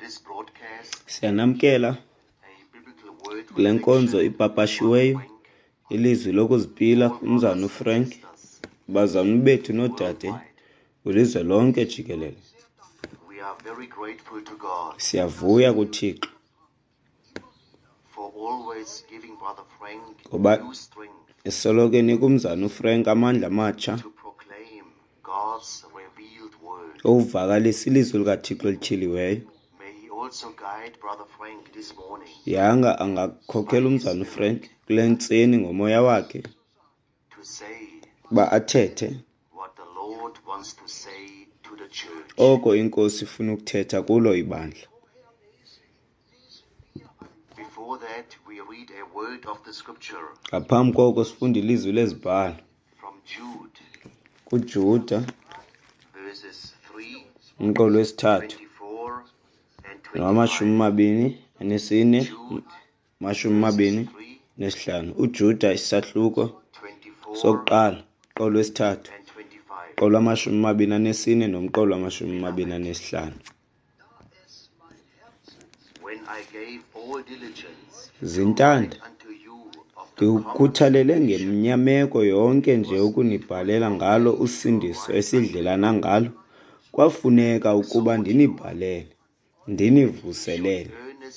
Siyanamkela kule nkonzo ipapashiweyo ilizwi lokuzipila umzana uFrank bazalwane bethu nodade kwilizwe lonke jikelele. Siyavuya kuThixo ngoba esoloko enika umzana uFrank amandla amatsha okuvakalisa ilizwi likaThixo elithiliweyo. Yanga angakhokhela umzana uFrank kule ntseni ngomoya wakhe ba athethe oko inkosi ifuna ukuthetha kulo ibandla. Ngaphambi koko sifunda ilizwi lezibhalo kuJuda umqolo wesithathu no-24 uJuda isahluko sokuqala umqolo wesithathu umqolo wama-24 nomqolo wama-25. Zintanda ndikhuthalele ngemnyameko yonke nje ukunibhalela ngalo usindiso esidlelana ngalo. Kwafuneka ukuba ndinibhalele ndinivuselele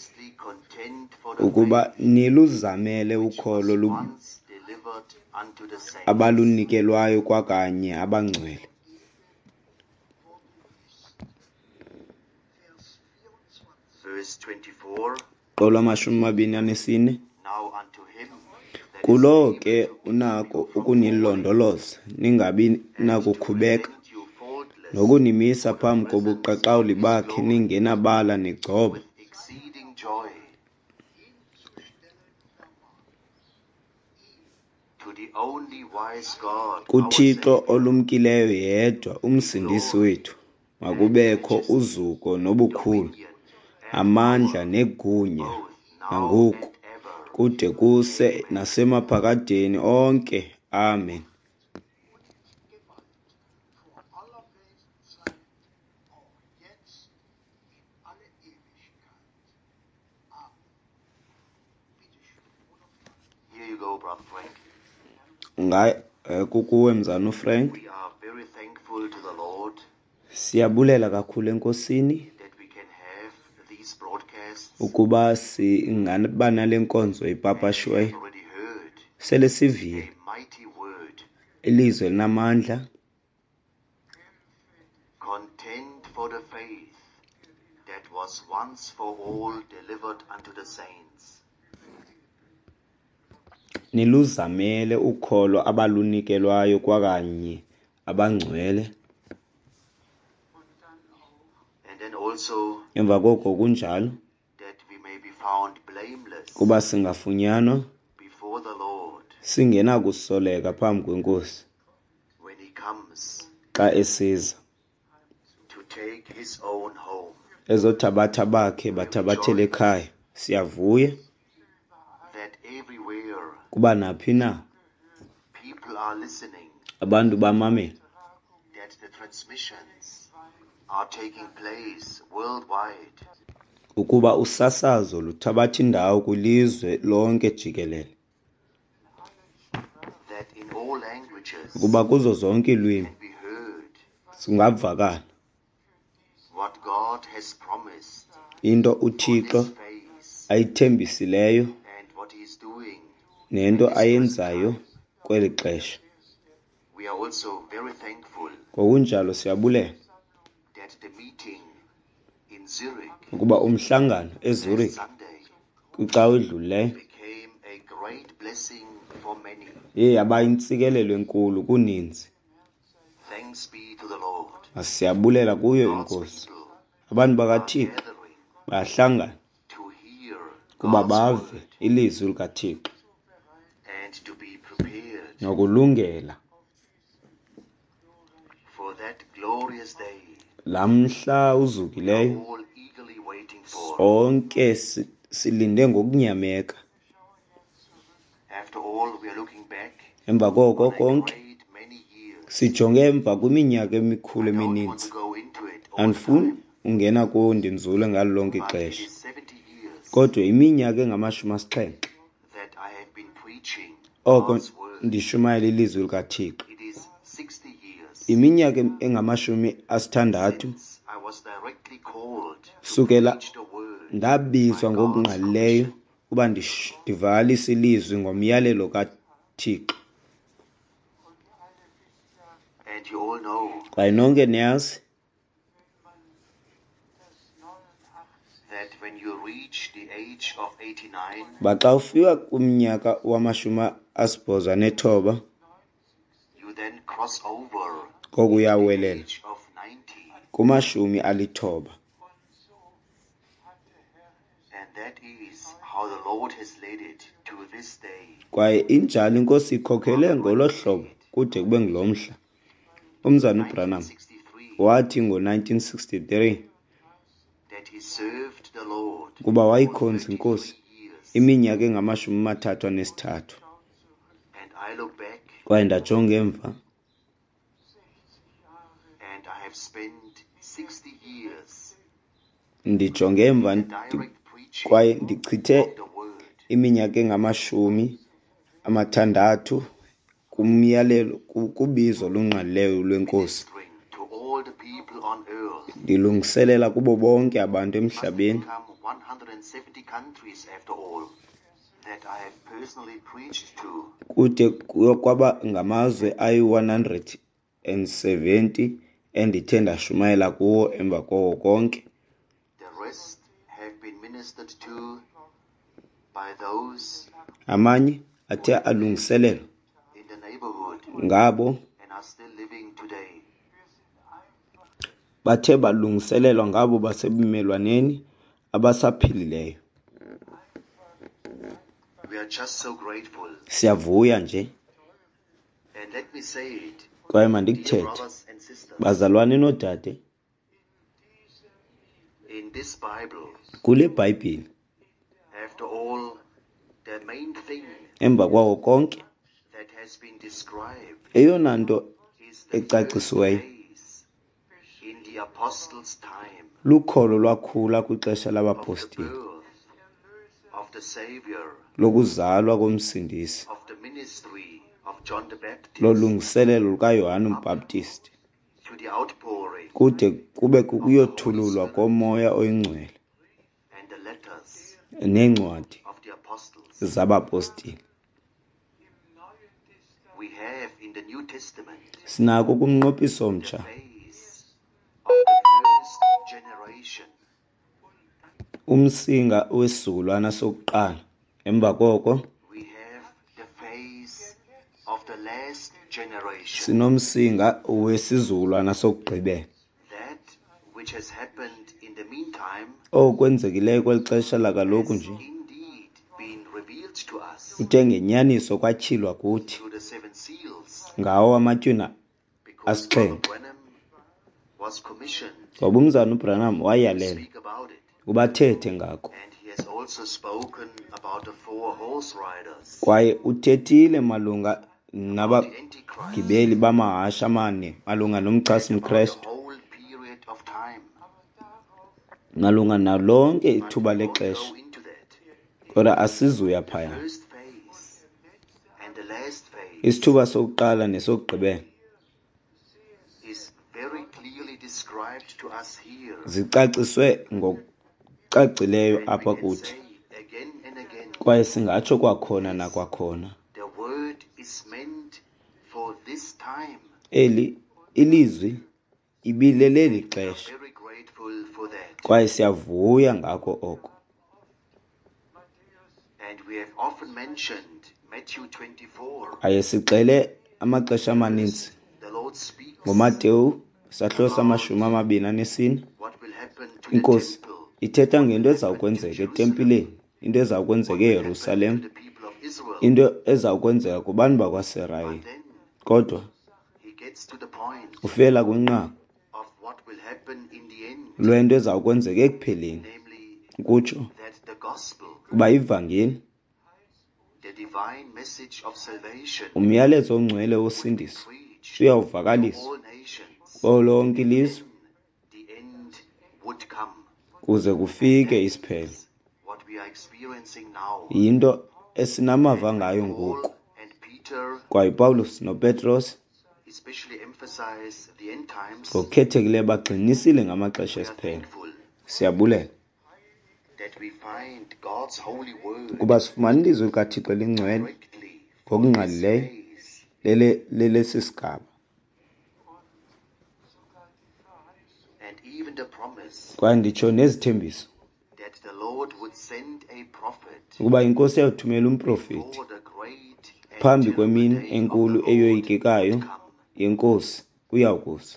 ukuba niluzamele ukholo abalunikelwayo kwakanye abangcwele. Umqolo wama-24 kulo ke unako ukunilondoloza ningabi nakukhubeka nokunimisa phambi kobuqaqawuli bakhe ningenabala negcoba. KuThixo olumkileyo yedwa umsindisi wethu makubekho uzuko nobukhulu, amandla negunya nangoku kude kuse nasemaphakadeni onke. Amen. Kukuwe mzana uFrank. Siyabulela kakhulu enkosini ukuba singaba nale nkonzo ipapashiweyo. Sele sivile ilizwe linamandla niluzamele ukholo abalunikelwayo kwakanye abangcwele. Emva koko kunjalo kuba singafunyanwa singenakusoleka phambi kwenkosi xa esiza ezothabatha bakhe bathabathele ekhaya. Siyavuya kuba naphi na abantu bamamela ukuba usasazo luthabatha indawo kwilizwe lonke jikelele, ukuba kuzo zonke iilwimi singavakala into uThixo ayithembisileyo nento ayenzayo kweli xesha. Ngokunjalo siyabulela ukuba umhlangano eZurich kwicawa edlulileyo yaba yintsikelelo enkulu kuninzi. Siyabulela kuyo inkosi. Abantu bakaThixo bayahlangana kuba bave ilizwi likaThixo nokulungela lamhla uzukileyo. Sonke silinde ngokunyameka. Emva koko konke sijonge emva kwiminyaka emikhulu emininzi. Andifuni ungena kuwo ndinzule ngalo lonke But it ixesha. is 70 years Kodwa iminyaka engama-70 that I have been preaching oko God's word. ndishumayela ilizwi likaThixo. It is 60 years Iminyaka engama-60 since I was directly called to sukela preach the word ndabizwa by God's ngokungqalileyo commission. ukuba ndivalise ilizwi ngomyalelo kaThixo. And you all know Kwaye nonke niyazi that when you reach the age of 89, uba xa ufika kumnyaka wama-89 you then cross over koko the uyawelela age of 90. kuma-90. And that is how the Lord has led it to this day. Kwaye injalo inkosi ikhokhele ngolo hlobo kude kube ngulo mhla. Umzana uBranham 1963, wathi ngo-1963 that he served the Lord kuba for wayikhonza 33 inkosi years. iminyaka engama-33. And I look back Kwaye ndajonga emva and I have spent 60 years ndijonge emva in the direct preaching kwaye ndichithe of the word. iminyaka engama-60 kumyalelo kubizo lungqalileyo lwenkosi. Ministering to all the people on earth. Ndilungiselela kubo bonke abantu Must have emhlabeni. become 170 countries after all that I have personally preached to. Kude kwaba ngamazwe ayi-170 endithe ndashumayela kuwo emva koko konke. The rest have been ministered to by those Amanye athe alungiselelwa in the neighborhood ngabo and are still living today. bathe balungiselelwa ngabo basebumelwaneni abasaphilileyo. We are just so grateful. Siyavuya nje. And let me say it, Kwaye dear mandikuthethe, brothers and sisters, bazalwane nodade, in this Bible, kule Bhayibhile after all, the main thing emva kwako konke that has been described eyona nto is the first ecacisiweyo phase in the apostles' time lukholo lwakhula kwixesha of the labapostile birth of the Savior, lokuzalwa komsindisi, of the ministry of John the Baptist, lolungiselelo lukaYohane uMbhaptisti, to the outpouring kude kube kukuyothululwa komoya oyingcwele and the letters neencwadi of the apostles. zabapostile. We have in the New Testament Sinako kumnqophiso the omtsha phase of the first generation, umsinga wesizukulwana sokuqala. Emva koko we have the phase of the last generation, sinomsinga wesizukulwana sokugqibela. that which has happened in the meantime Okwenzekileyo kweli xesha lakaloku has nje indeed been revealed to us kuthe ngenyaniso kwatyhilwa kuthi through the seven seals, ngawo amatyhuna because Brother asixhenxe. Branham was commissioned Ngoba umzana uBranham to wayalela speak about it, ubathethe ngako, and he has also spoken about the 4 horse riders, kwaye uthethile malunga about the Antichrist, nabagibeli bamahashe amane, malunga nomchasi about the mKristu, whole period of time. malunga nalonke ithuba But we won't lexesha. go into that. Kodwa asizuya The phaya. first phase and the last phase Isithuba sokuqala nesokugqibela is very clearly described to us here. zicaciswe ngokucacileyo And apha we can kuthi, say again and again, kwaye singatsho kwakhona nakwakhona, the word is meant for this time. eli ilizwi ibileleli We are xesha, very grateful for that. kwaye siyavuya ngako oko. And we have often mentioned Matthew 24. Aye sigxele amaxesha amaninzi The Lord speaks ngoMateyu isahlulo sama-24, what will happen to the inkosi temple, ithetha ngento ezawukwenzeka etempileni, into ezawukwenzeka eYerusalem, to the people of Israel. into ezawukwenzeka kubantu bakwaSirayeli. Then Kodwa he gets to the point ufela kwinqaku of what will happen in the end, lwento ezawukwenzeka ekupheleni, namely kutsho that the gospel, uba ivangeli, the divine message of salvation, umyalezo ongcwele wosindiso preached uyawuvakaliswa to all nations. kulo lonke ilizwe, The end would come. kuze kufike isiphelo. What we are experiencing now. Yinto esinamava ngayo ngoku. Paul and Peter Kwaye Paulus noPetros especially emphasize the end times. ngokukhethekileyo bagxinisile ngamaxesha We are esiphelo. thankful Siyabulela that we find God's holy word kuba sifumana ilizwi likaThixo elingcwele directly ngokungqalileyo lelesi sigaba. and even the promise Kwaye nditsho nezithembiso that the Lord would send a prophet ukuba inkosi yawuthumela umprofeti before the great and phambi terrible kwemini day of the enkulu Lord eyoyikekayo would come. yenkosi uyawukuza.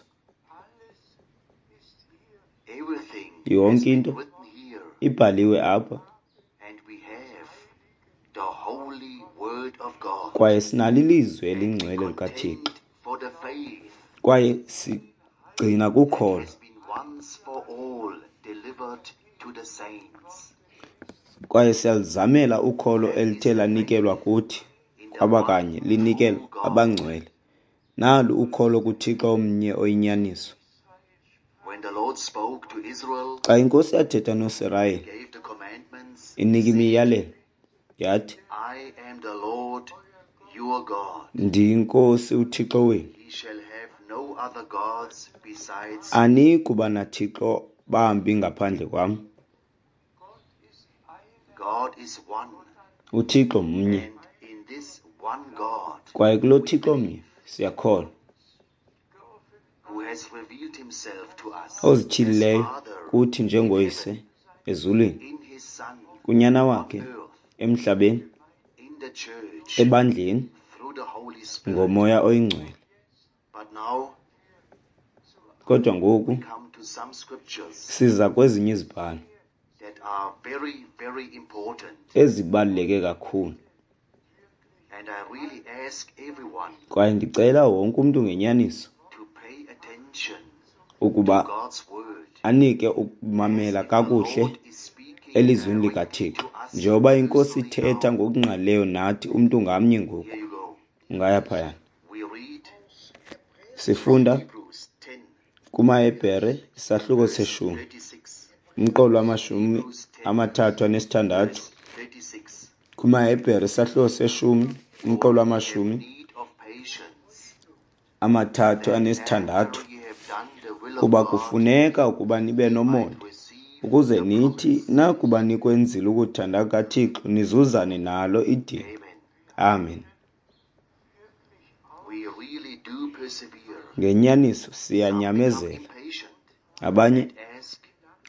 Everything Yonke has been into written here, ibhaliwe apha and we have the holy word of God. kwaye sinalo ilizwi And we elingcwele likaThixo contend for the faith kwaye sigcina kukholo has been once for all delivered to the saints kwaye siyalizamela ukholo elithe lanikelwa kuthi kwaba kanye linikelwa abangcwele. Nalo ukholo kuThixo omnye oyinyaniso. when the Lord spoke to Israel, Xa inkosi yathetha noSirayeli gave the commandments, inika imiyalelo yathi, I am the Lord your God. ndiyinkosi uThixo wenu, Ye shall have no other gods besides me. anikuba nathixo bambi ngaphandle kwam. God is one, uThixo mnye and in this one God kwaye kulo Thixo mnye siyakholwa, who has revealed himself to us as ozityhilileyo Father kuthi in njengoyise heaven, ezulwini, in his Son kunyana on wakhe earth, emhlabeni, in the church, ebandleni through the Holy Spirit. ngomoya oyingcwele. But now Kodwa ngoku we come to some scriptures siza kwezinye izibhalo that are very, very important. ezibaluleke kakhulu, And I really ask everyone kwaye ndicela wonke umntu ngenyaniso to pay attention ukuba to God's word. anike ukumamela As the kakuhle Lord is speaking elizwini directly likaThixo. to us Njengoba inkosi personally ithetha now. ngokungqalileyo nathi umntu ngamnye ngoku. Here you go. Ungaya phaya. We read Sifunda Hebrews 10, kumaHebhere isahluko seshumi 36. umqolo wamashumi amathathu anesithandathu. Verse 36. kumaHebhere isahluko seshumi umqolo For ye have wamashumi need of patience, amathathu that anesithandathu, after ye have done the will of kuba God, kufuneka ukuba nibe ye nomonde might receive ukuze the nithi promise. nakuba nikwenzile ukuthanda kukaThixo nizuzane nalo idini. Amen. Amen. We really do persevere. Ngenyaniso Some become siyanyamezela. impatient Abanye and ask,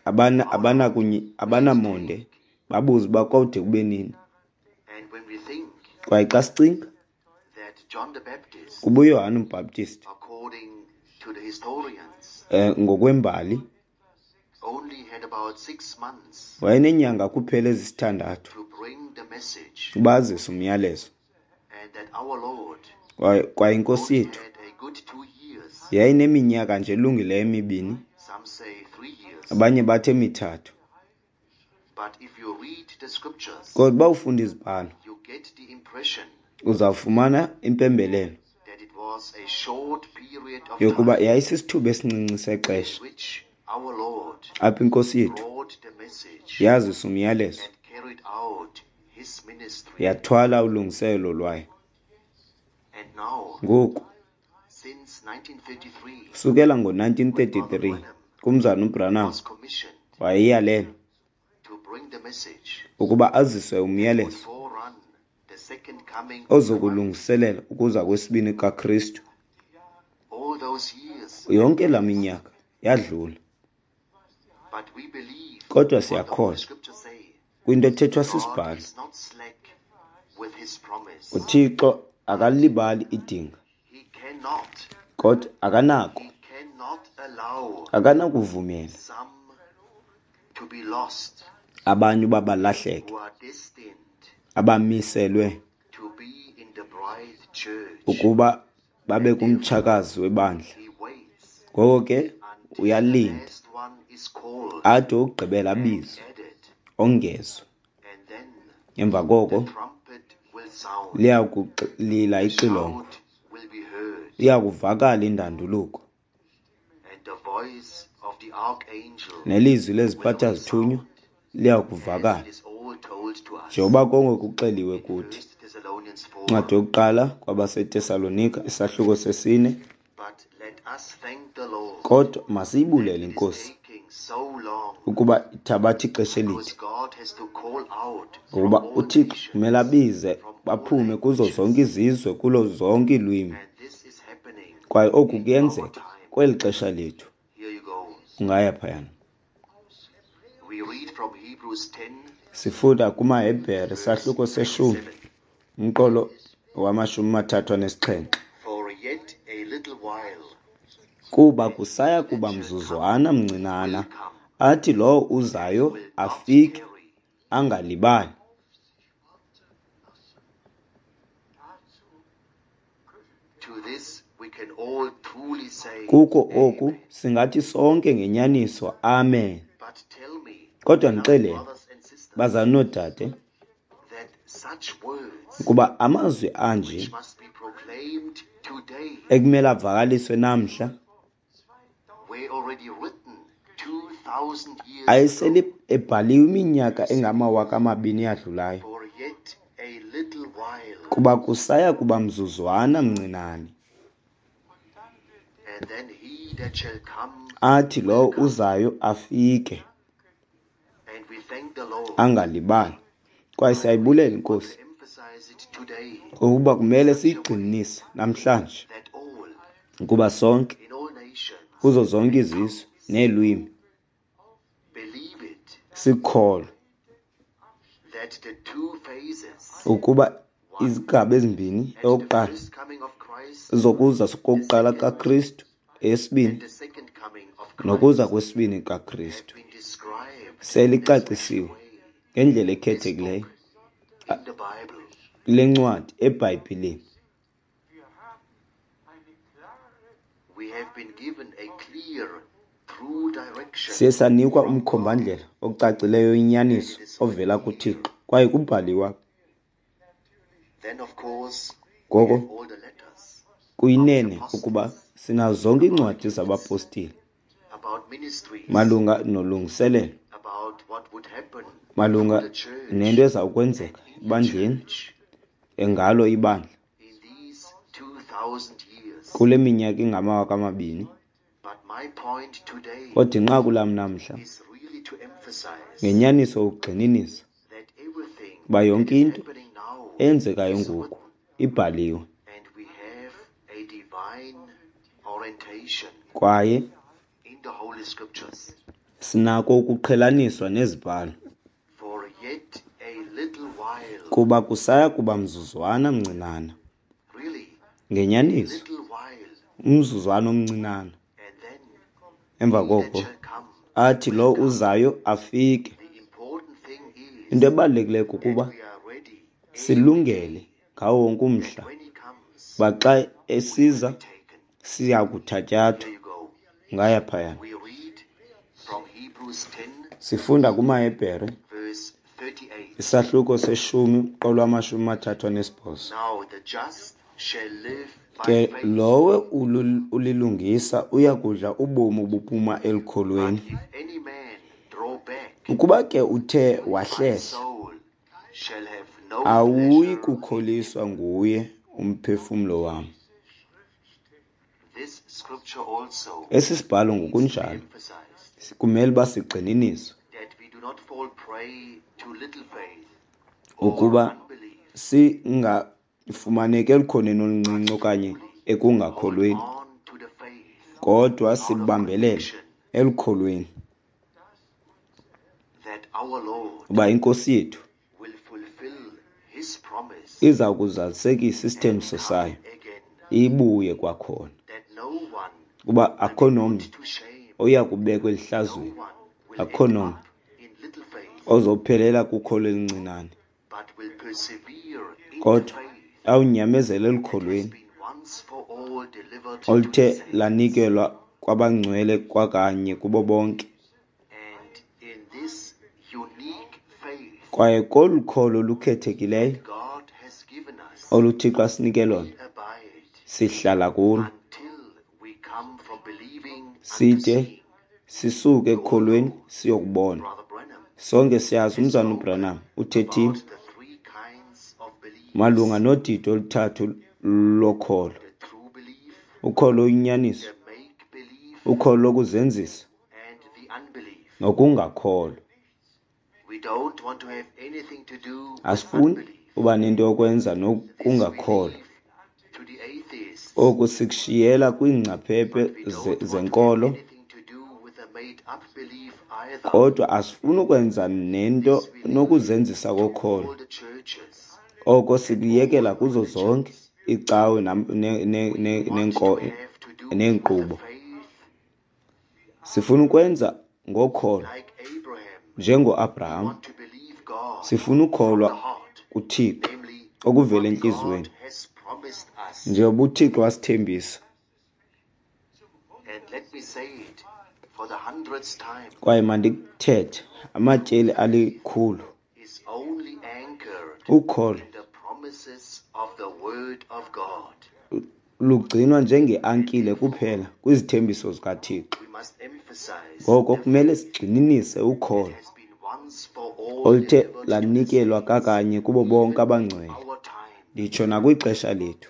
abanamonde babuze uba kwawude kube nini. and when we think Kwaye xa sicinga that John the Baptist, kuba uYohane uMbhaptisti according to the historians, ngokwembali only had about 6 months wayeneenyanga kuphela ezisithandathu to bring the message, bazisa umyalezo, and that our Lord kwaye inkosi only yethu had a good 2 years. yayineminyaka nje elungileyo emibini, Some say 3 years. abanye bathe mithathu. But if you read the scriptures, Kodwa uba ufunda izibhalo you get the impression uzawufumana impembelelo that it was a short period of yokuba time yayisisithuba esincinci in sexesha which our Lord apho inkosi yethu brought the message yazisa umyalezo, and carried out his ministry. yathwala ulungiselelo lwayo. And now, Ngoku since 1933, sukela ngo-1933 kumzana uBranham was commissioned wayeyalelwa to bring the message ukuba azise that would umyalezo forerun the second coming of the One. ozokulungiselela ukuza kwesibini kaKristu. All those years, Yonke laa minyaka yadlula, but we believe kodwa what the Holy siyakholwa Scriptures say. kwinto ethethwa God sisibhalo. is not slack with his promise. uThixo akalibali idinga, He cannot kodwa akanako, allow akanakuvumela some to be lost abanye uba balahleke, who are destined abamiselwe to be in the bride church. ukuba babe kumtshakazi webandla. He waits Ngoko ke until the uyalinda last one is called ade ugqibela and abizwe added, ongezwe. and then Emva the koko trumpet will sound. liya kulila The ixilongo, shout will be heard, iya kuvakala indanduluko, and the voice of the the archangel nelizwi will leziphatha not zithunywa sound, liya as kuvakala, it is all told to us njengoba konke kuxeliwe in kuthi. 1 Thessalonians 4. Incwadi yokuqala kwabaseTesalonika isahluko 4. But let us thank the Lord Kodwa masiyibulele that it is inkosi taking so long, ukuba ithabatha ixesha because elide, God has to call out ngokuba from all uThixo nations, kumele abize from all baphume kuzo languages, zonke izizwe, kulo zonke iilwimi, and this is happening kwaye oku in our kuyenzeka time. kweli xesha lethu. Here you go. Ungaya phayana. We read from Hebrews 10, Sifunda kumaHebhere verse isahluko 10, 27. umqolo wama-37. For yet a little while Kuba kusaya kuba mzuzwana mncinana, will come, athi lo uzayo will not afike, tarry. angalibali. To this we can all truly say, Kuko oku Amen. singathi sonke ngenyaniso amen. But tell me, Kodwa beloved ndixelele, brothers and sisters, bazali noodade, that such words ukuba amazwi anje which must be proclaimed today ekumele avakaliswe namhla were already written 2,000 years ayesele ago. ebhaliwe iminyaka engama-2,000 yadlulayo, For yet a little while, kuba kusaya kuba mzuzwana mncinane, and then he that shall come athi lo will come. uzayo afike, And we thank the Lord. angalibali. Kwaye siyayibulela I inkosi want to emphasize it today, ukuba kumele siyigxininise namhlanje, that all, ukuba sonke in all nations, kuzo zonke izizwe neelwimi believe it, sikholwe that the two phases, ukuba izigaba ezimbini, at the eyokuqala first coming of Christ zokuza kokuqala kaKristu, and eyesibini the second coming of Christ, nokuza kwesibini have kaKristu, been described selicacisiwe in a special way ngendlela in this ekhethekileyo book, in the Bible. kule ncwadi eBhayibhileni. We have been given a clear, true direction. Siye sanikwa umkhombandlela ocacileyo, inyaniso ovela kuThixo, kwaye kubhaliwa. Then, of course, we Ngoko have all the letters kuyinene ukuba sinazo zonke iincwadi zabapostile about ministries, malunga nolungiselelo, about what would happen malunga to the church nento eza kwenzeka and in the ebandleni, church engalo ibandla in these 2,000 years. kule minyaka ingama-2,000. But my point today Kodwa inqaku lam namhla is really to emphasize ngenyaniso ukugxininisa that everything uba that yonke is into happening now eyenzekayo is ngoku written, ibhaliwe, and we have a divine orientation kwaye in the Holy Scriptures. sinako ukuqhelaniswa nezibhalo. For yet a little while, Kuba kusaya kuba mzuzwana mncinana, really, ngenyaniso little while, umzuzwana omncinana, and then emva he that koko shall come athi will lo come. uzayo afike. The important thing is Into ebalulekileyo kukuba that we are ready silungele ngawo wonke umhla, when he comes. baxa esiza Taken. siya kuthatyathwa. Here you go. Ngaya phayana. We read from Hebrews 10, Sifunda kumaHebhere verse 38. isahluko 10, umqolo wama-38. Now the just shall live by Ke faith. lowe ulilungisa uyakudla ubomi obuphuma But elikholweni. if any man draw back, Ukuba ke uthe my wahlehla, soul shall have no awuyi pleasure in kukholiswa nguye umphefumlo wam. this scripture also Esi sibhalo needs to be ngokunjalo emphasized, kumele uba sigxininiswe that we do not fall prey to little faith or ukuba unbelief, singafumaneki elukhoneni oluncinci okanye hold ekungakholweni, on to the faith kodwa sibambelele elukholweni that our Lord uba inkosi yethu will fulfill his promise iza kuzalisekisa isithembiso sayo, again, ibuye kwakhona, that no one uba will akho be nomnye put to shame, oya kubekwa no elihlazweni, one will akho end nomnye up in little faith, ozophelela kukholo elincinane, but will persevere in the kodwa faith awunyamezela that elikholweni has been once for all delivered to oluthe the saints. lanikelwa kwabangcwele kwakanye kubo bonke. And in this unique faith Kwaye kolu kholo lukhethekileyo God has given us, oluthixo asinike lona, we abide sihlala kulo until we come from believing unto side seeing. sisuke ekukholweni siyokubona. Brother Branham, Sonke siyazi umzana uBranham uthethile about the three kinds of belief: malunga nodidi oluthathu lokholo. the true belief, Ukholo oyinyaniso, the make belief, ukholo lokuzenzisa, and the unbelief. nokungakholwa. We don't want to have anything to do with Asifuni unbelief. uba nento yokwenza This nokungakholwa. we leave to the atheists. Oku sikushiyela kwiingcaphephe But we don't want to have zenkolo, anything to do with a made-up belief either. kodwa asifuni ukwenza nento This we leave nokuzenzisa to kokholo. all the churches. Oko sikuyekela kuzo zonke icawe We want to have to do neenkqubo. with faith Sifuna ukwenza ngokholo like Abraham. We njengoAbraham. want to believe God Sifuna from the ukholwa heart, kuThixo namely okuvela what entliziyweni, God has promised us. njengoba uThixo wasithembisa. And let me say it for the 100th time, Kwaye mandikuthethe amatyeli alikhulu, is only anchored ukholo in the promises of the Word of God. lugcinwa njengeankile kuphela kwizithembiso zikaThixo. We must emphasize Ngoko the kumele faith sigxininise that ukholo has been once for all oluthe delivered to the lanikelwa saints, kakanye kubo bonke even in abangcwele, our time. nditsho nakwixesha lethu.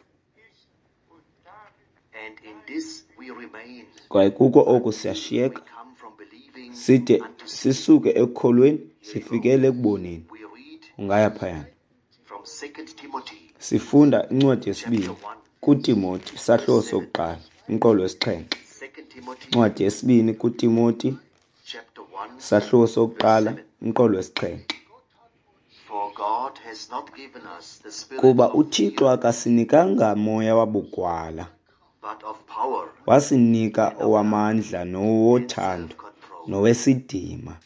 And in this we remain. Kwaye kuko oku We siyashiyeka come from believing side unto seeing. sisuke ekukholweni sifikele ekuboneni. We read Ungaya phayana. from 2 Timothy Sifunda incwadi yesibini chapter 1, kuTimoti isahluko sokuqala, inkolo wesixhenxe. 2 Timothy Incwadi yesibini kuTimoti chapter 1, isahluko sokuqala, inkolo wesixhenxe. for God has not given us the spirit Kuba of uThixo fear, akasinikanga moya wabugwala, but of power wasinika owamandla and nowothando self-control. nowesidima.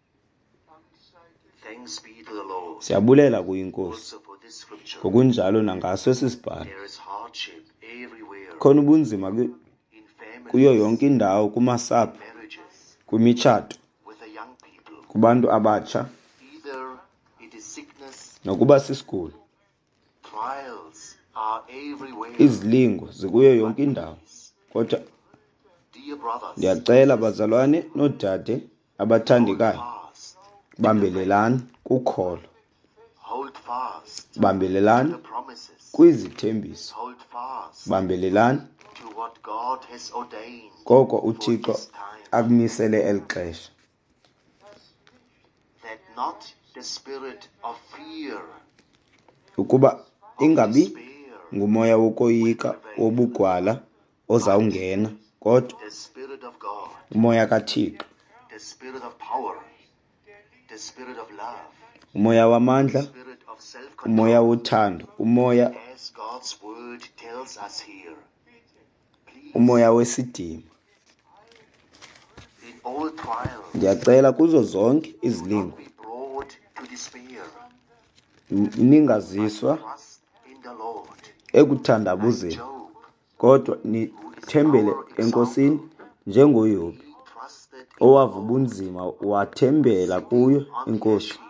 Thanks be to the Lord Siyabulela kuyinkosi. also for this scripture. Ngokunjalo nangaso sisibhalo There is hardship everywhere, khona ubunzima in kuyo families, yonke indawo, kumasapho, marriages, kwimitshato, with the young people. kubantu abatsha, Either it is sickness, nokuba sisigulo. trials are everywhere. Izilingo zikuyo yonke indawo. Kodwa Dear brothers, ndiyacela bazalwane nodade abathandekayo, fast, bambelelani kukholo, hold fast to bambelelani the promises, kwizithembiso, hold fast bambelelani to what God has ordained koko for uThixo this time, akumisele eli xesha. that not the spirit of fear, Ukuba ingabi despair, ngumoya wokoyika wobugwala ozawungena, kodwa the spirit of God, umoya kaThixo, the spirit of power, the spirit of love, umoya wamandla, spirit of umoya self-control, wothando, umoya as God's word tells us here. Please, umoya wesidima. in all trials, Ndiyacela kuzo zonke do izilingo not be brought to despair, ningaziswa trust in the Lord, like ekuthandabuzeni, Job, kodwa nithembele enkosini njengoYobi, he trusted in owava the Lord, ubunzima wathembela kuyo on his inkosi, sheep.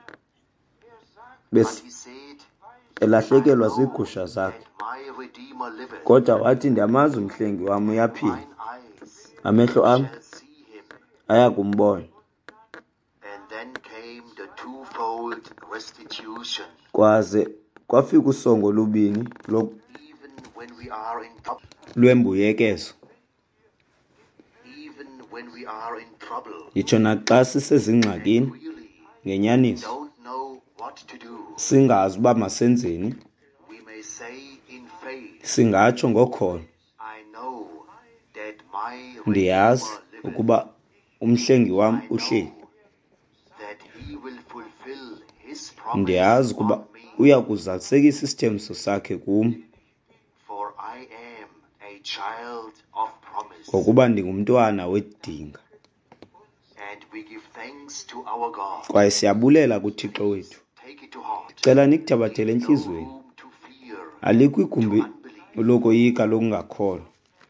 But bes he said, elahlekelwa I know ziigusha zakhe, that my Redeemer liveth, kodwa wathi ndiyamazi umhlengi wam uyaphila, mine eyes amehlo am shall see him. ayakumbona. And then came the twofold restitution. Kwaze kwafika usongo lubini Even when we are in trouble, lwembuyekezo, even when we are in trouble, nditsho naxa sisezingxakini really ngenyaniso, don't know what to do, singazi uba masenzeni, we may say in faith, singatsho ngokholo, I know that my ndiyazi Redeemer liveth, ukuba umhlengi wam I uhleli, know that he will fulfill his promise ndiyazi ukuba on me, uya kuzalisekisa isithembiso sakhe kum, for I am a child of promise. ngokuba ndingumntwana wedinga. And we give thanks to our God. Kwaye siyabulela kuThixo wethu. Take it to heart. Cela nikuthabathele No entliziyweni, room to fear, alikho igumbi to unbelief, lokoyika lokungakholwa,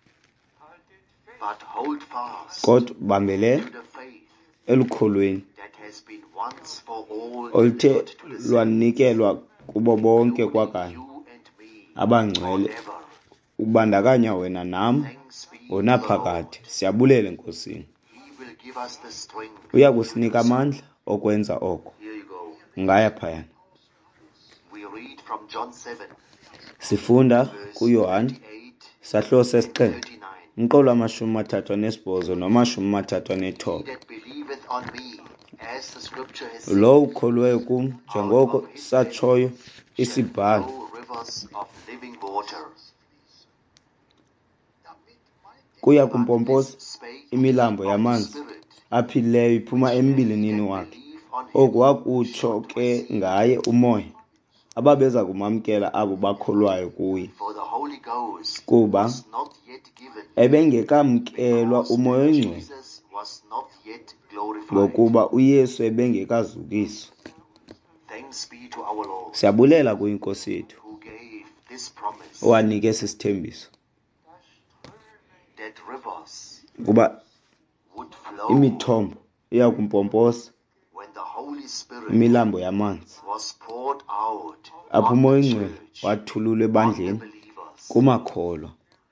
but hold fast kodwa bambelela to the faith elukholweni that has been once for all oluthe delivered to the saints, lwanikelwa kubo bonke including kwakanye you and me, abangcwele, forever. ubandakanya wena nam Thanks be to the ngonaphakade. Lord. Siyabulela enkosini. He will give us the strength. uya kusinika amandla okwenza oko. Here you go. Ngaya phayana. We read from John 7, Sifunda verse kuYohane 38 sahluko and sesixhenxe 39. umqolo 38 no-39. He that believeth on me, as the scripture has Lo said, ukholweyo kum out njengoko of his satshoyo belly shall isibhalo flow rivers of living water. kuya But kumpompoza this spake imilambo he of the yamanzi Spirit, aphilileyo iphuma embilinini that wakhe. believe on him Oku wakutsho shall ke receive. ngaye umoya ababeza kumamkela abo bakholwayo kuye, For the Holy Ghost kuba was not yet given, ebengekamkelwa because umoya that oyingcwele, Jesus was not yet glorified. ngokuba uYesu ebengekazukiswa. Thanks be to our Lord, Siyabulela kuyinkosi yethu who gave this promise, owanike esi sithembiso that rivers kuba would flow imithombo iya kumpompoza when the Holy Spirit imilambo yamanzi was poured out apho on umoya the oyingcwele church, wathululwa on the ebandleni believers. kumakholwa.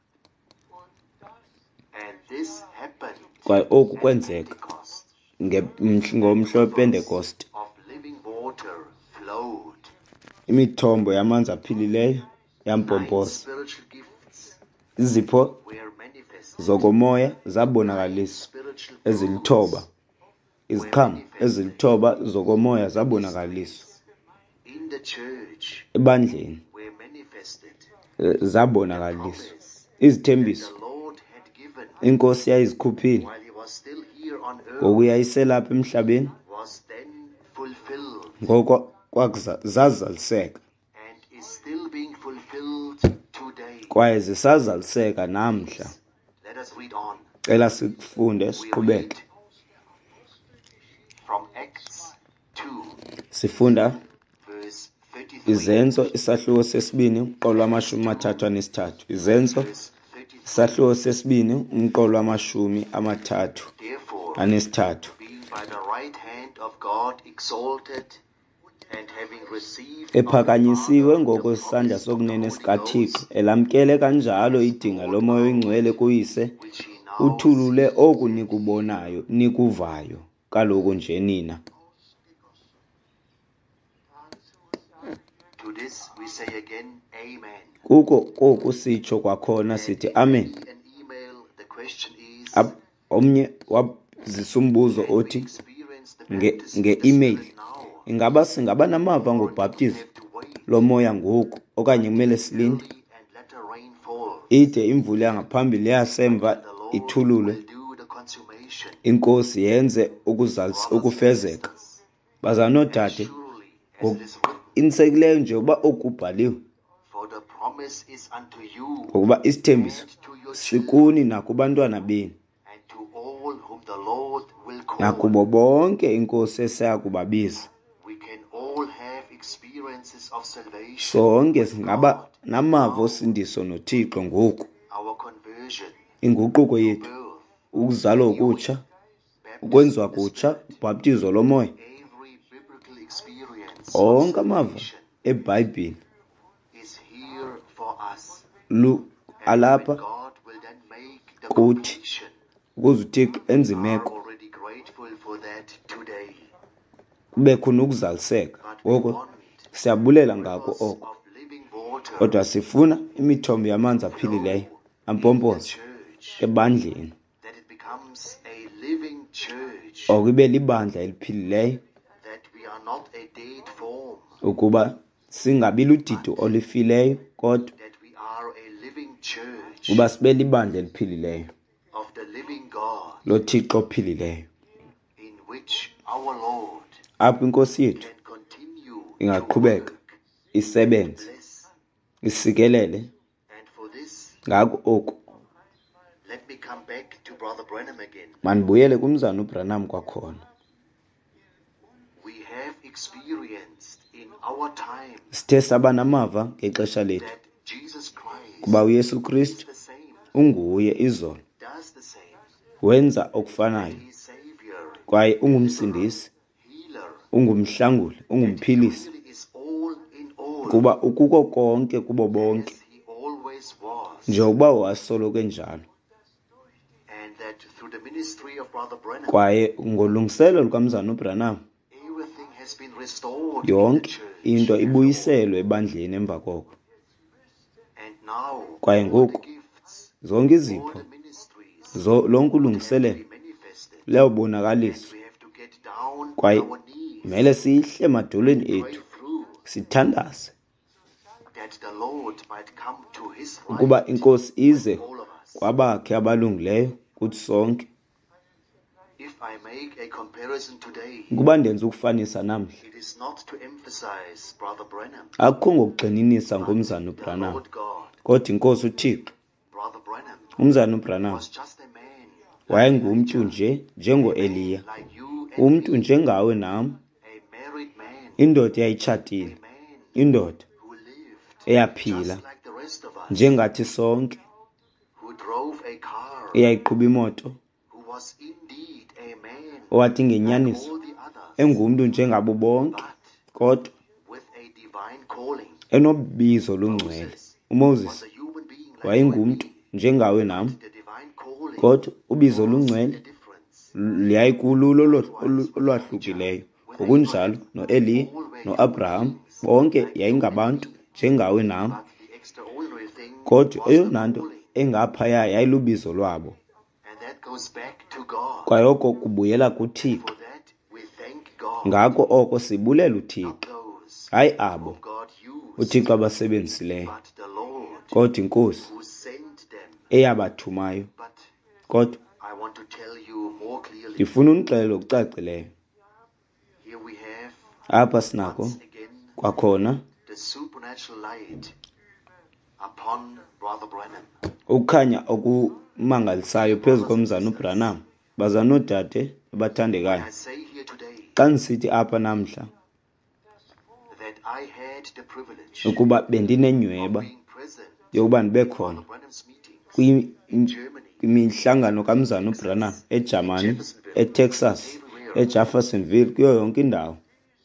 And this happened Kwaye oku at kwenzeka Pentecost. ngomhla wePentecost. Of living water flowed. Imithombo yamanzi aphilileyo Nine yampompoza. spiritual gifts Izipho were manifested. zokomoya zabonakaliswa Spiritual ezilithoba. fruits Iziqhamo ezilithoba zokomoya zabonakaliswa in the church ebandleni, were manifested. zabonakaliswa. Promise Izithembiso the Lord had given inkosi yayizikhuphile while he was still here on earth ngoku yayiselapha emhlabeni, was then fulfilled ngoko zazaliseka and is still being fulfilled today. kwaye zisazaliseka namhla. Let us read on. Cela sifunde We read siqhubeke. from Acts 2, Sifunda verse 33. Izenzo isahluko sesibini umqolo 33. Izenzo Verse 33. isahluko sesibini umqolo 33. Therefore, being by the right hand of God exalted, and having received of the Ephakanyisiwe Father the ngokwesandla promise of the sokunene Holy sikaThixo, Ghost, elamkele kanjalo idinga lomoya oyingcwele kuyise, which he now uthulule sees. oku nikubonayo nikuvayo kaloku nje nina. To this we say again, Amen. Kuko koku sitsho kwakhona sithi amen. An email, the question is, Omnye wazisa umbuzo can we othi experience the baptism of the nge-email, Spirit now? ingaba singaba namava Or do we ngobhaptizo have to wait lomoya ngoku okanye kumele silinde early and let the rain fall? ide imvula yangaphambili yasemva The Lord ithululwe, will do the consummation. inkosi yenze ukufezeka. Brothers and sisters, Bazanodade, as surely as it is written, insekileyo nje uba okubhaliwe, for the promise is unto you ngokuba isithembiso and to your children sikuni nakubantwana benu and to all whom the Lord will call. nakubo bonke inkosi esaya kubabiza. We can all have experiences of salvation, Sonke singaba namava osindiso noThixo ngoku. our conversion, Inguquko yethu, birth, ukuzalwa okutsha, baptism ukwenziwa in the kutsha, Spirit, ubhaptizo lomoya, every biblical experience of onke amava salvation eBhayibhile is here for us. lu And when alapha God will then make the kuthi completion, ukuze uThixo enze we are imeko already grateful for that today. kube khona ukuzaliseka. But we Ngoko want siyabulela ngako rivers oko, of living water kodwa sifuna imithombo yamanzi aphilileyo in the ampompoza church, ebandleni, that it becomes a living church, okube libandla eliphilileyo, that we are not a dead form, ukuba singabi ludidi olufileyo, kodwa that we are a living church uba sibe libandla eliphilileyo of the living God, loThixo ophilileyo, in which our Lord apho inkosi yethu can continue to ingaqhubeka work, isebenze bless, isikelele. and for this, Ngako oku let me come back to Brother Branham again. mandibuyele kumzana uBranham kwakhona. We have experienced in our time Sithe saba namava ngexesha lethu that Jesus Christ kuba uYesu is Kristu the same, unguye izolo, does the same, wenza okufanayo, He is Savior, kwaye ungumsindisi, Healer, ungumhlanguli, ungumphilisi, really is all in all, kuba ukuko konke kubo bonke as He always was, njengokuba wasoloko enjalo. and that through the ministry of Brother Branham, Kwaye ngolungiselo lukaMzana uBranham, everything has been restored in the yonke church. into ibuyiselwe ebandleni emva koko. And now, Kwaye all ngoku the gifts, zonke all izipho the ministries lonke have to ulungiselelo be manifested. And luyawubonakaliswa. we have to get down on Kwaye our knees kumele sihle emadolweni and pray ethu through sithandaze that the Lord might come to his ukuba right inkosi ize with all of us. kwabakhe abalungileyo kuthi sonke. If I make a comparison today, Ukuba ndenza ukufanisa namhla, it is not to emphasize Brother Branham, akukho ngokugxininisa but ngomzana the uBranham, Lord God. kodwa inkosi uThixo. Brother Branham Umzana uBranham was just a man, wayengumntu nje njengo-Eliya, like you and umntu me, njengawe nam, a married man, indoda a eyayitshatile, man indoda who lived eyaphila just like the rest of us, njengathi sonke, who drove a car, eyayiqhuba imoto, who was indeed a man owathi like ngenyaniso all the others, engumntu njengabo bonke, but kodwa with a divine calling. enobizo lungcwele. Was uMoses a human being like you and wayengumntu me, njengawe nam, but the divine calling kodwa ubizo was lungcwele the difference. liyayikululo olwahlukileyo. Ngokunjalo no-Eliya no-Abraham bonke yayingabantu njengawe nam, But the extraordinary thing kodwa was the eyona nto calling, engaphaya yayilubizo lwabo. and that goes back to God. Kwayoko kubuyela kuThixo. For that we thank God, Ngako oko sibulela not uThixo, those hayi abo whom God used, uThixo abasebenzisileyo, but the Lord kodwa inkosi who sent them. eyabathumayo. But Kodwa I want to tell you more clearly. ndifuna unixelela okucacileyo. Here we have Apha sinako once again kwakhona the supernatural light upon Brother Branham. ukukhanya okumangalisayo phezu komzana uBranham. Bazana oodade abathandekayo, I say here today xa ndisithi apha namhla that I had the privilege ukuba of bendinenyhweba being present yokuba ndibe for khona Branham's meetings in kwi- Germany, kwimihlangano kamzana uBranham eJamani, eTexas, eJeffersonville, kuyo yonke indawo.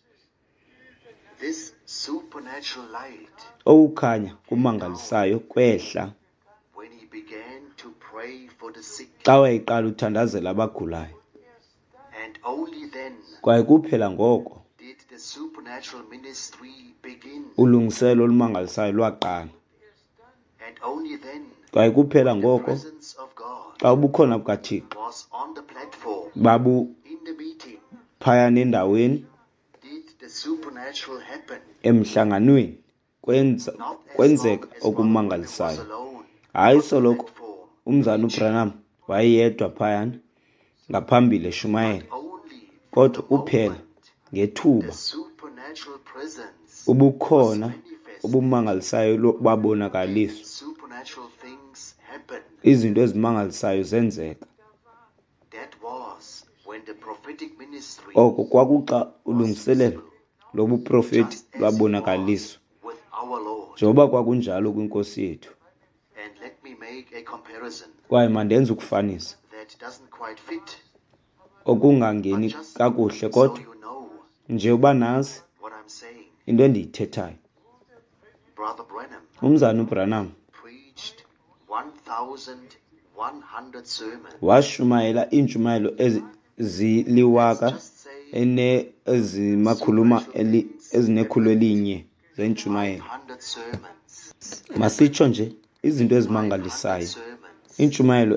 this supernatural light, Okukhanya kumangalisayo kwehla when he began to pray for the sick, xa wayeqala uthandazela abagulayo. and only then Kwaye kuphela ngoko did the supernatural ministry begin, ulungiselo olumangalisayo lwaqala. and only then Kwaye kuphela the ngoko presence of God xa ubukhona bukaThixo was on the platform babu in the meeting, phayana endaweni did the supernatural happen. emhlanganweni Not as kwenzeka long as Brother Branham was okumangalisayo. alone Hayi on the soloko platform, umzana uBranham wayeyedwa phayana ngaphambili eshumayela, only kodwa the kuphela moment ngethuba the supernatural presence ubukhona manifested, obumangalisayo babonakaliswa, supernatural things happened. izinto ezimangalisayo zenzeka. That was when the prophetic ministry Oko kwakuxa ulungiselelo lobuprofeti just as it lwabonakaliswa, was with our Lord. njengoba kwakunjalo kwinkosi yethu. And let me make a comparison Kwaye mandenze ukufanisa that doesn't quite fit, okungangeni but just kakuhle, so kodwa you know nje uba nazi what I'm saying. into endiyithethayo. Brother Branham Umzana uBranham preached 1,100 sermons. washumayela iintshumayelo eziliwaka Just say ezinekhulu elinye zeentshumayelo. 500 sermons. Masitsho nje izinto 500 ezimangalisayo, sermons. iintshumayelo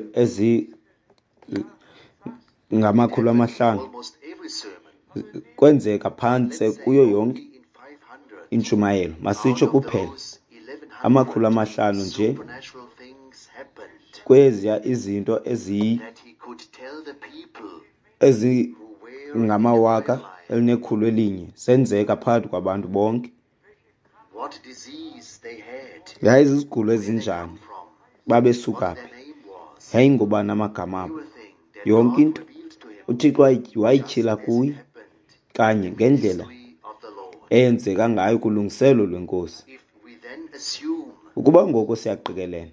ngamakhulu amahlanu Almost every sermon. kwenzeka phantse Let's say kuyo only yonke in 500. intshumayelo. Out Masitsho of kuphela those 1,100 amakhulu amahlanu nje supernatural things happened kweziya izinto that he could tell the people who were in the ezingamawaka prayer line elinekhulu elinye zenzeka phakathi kwabantu bonke. what disease they had, Yayizizigulo where they ezinjani, come from, babesuka what phi, their name was, yayingobani amagama abo. everything that Yonke God into revealed to him, uThixo just wayityhila as it kuye happened kanye in the ngendlela history of the Lord. eyenzeka ngayo kulungiselo lwenkosi. If we then assume Ukuba ngoko siyaqikelela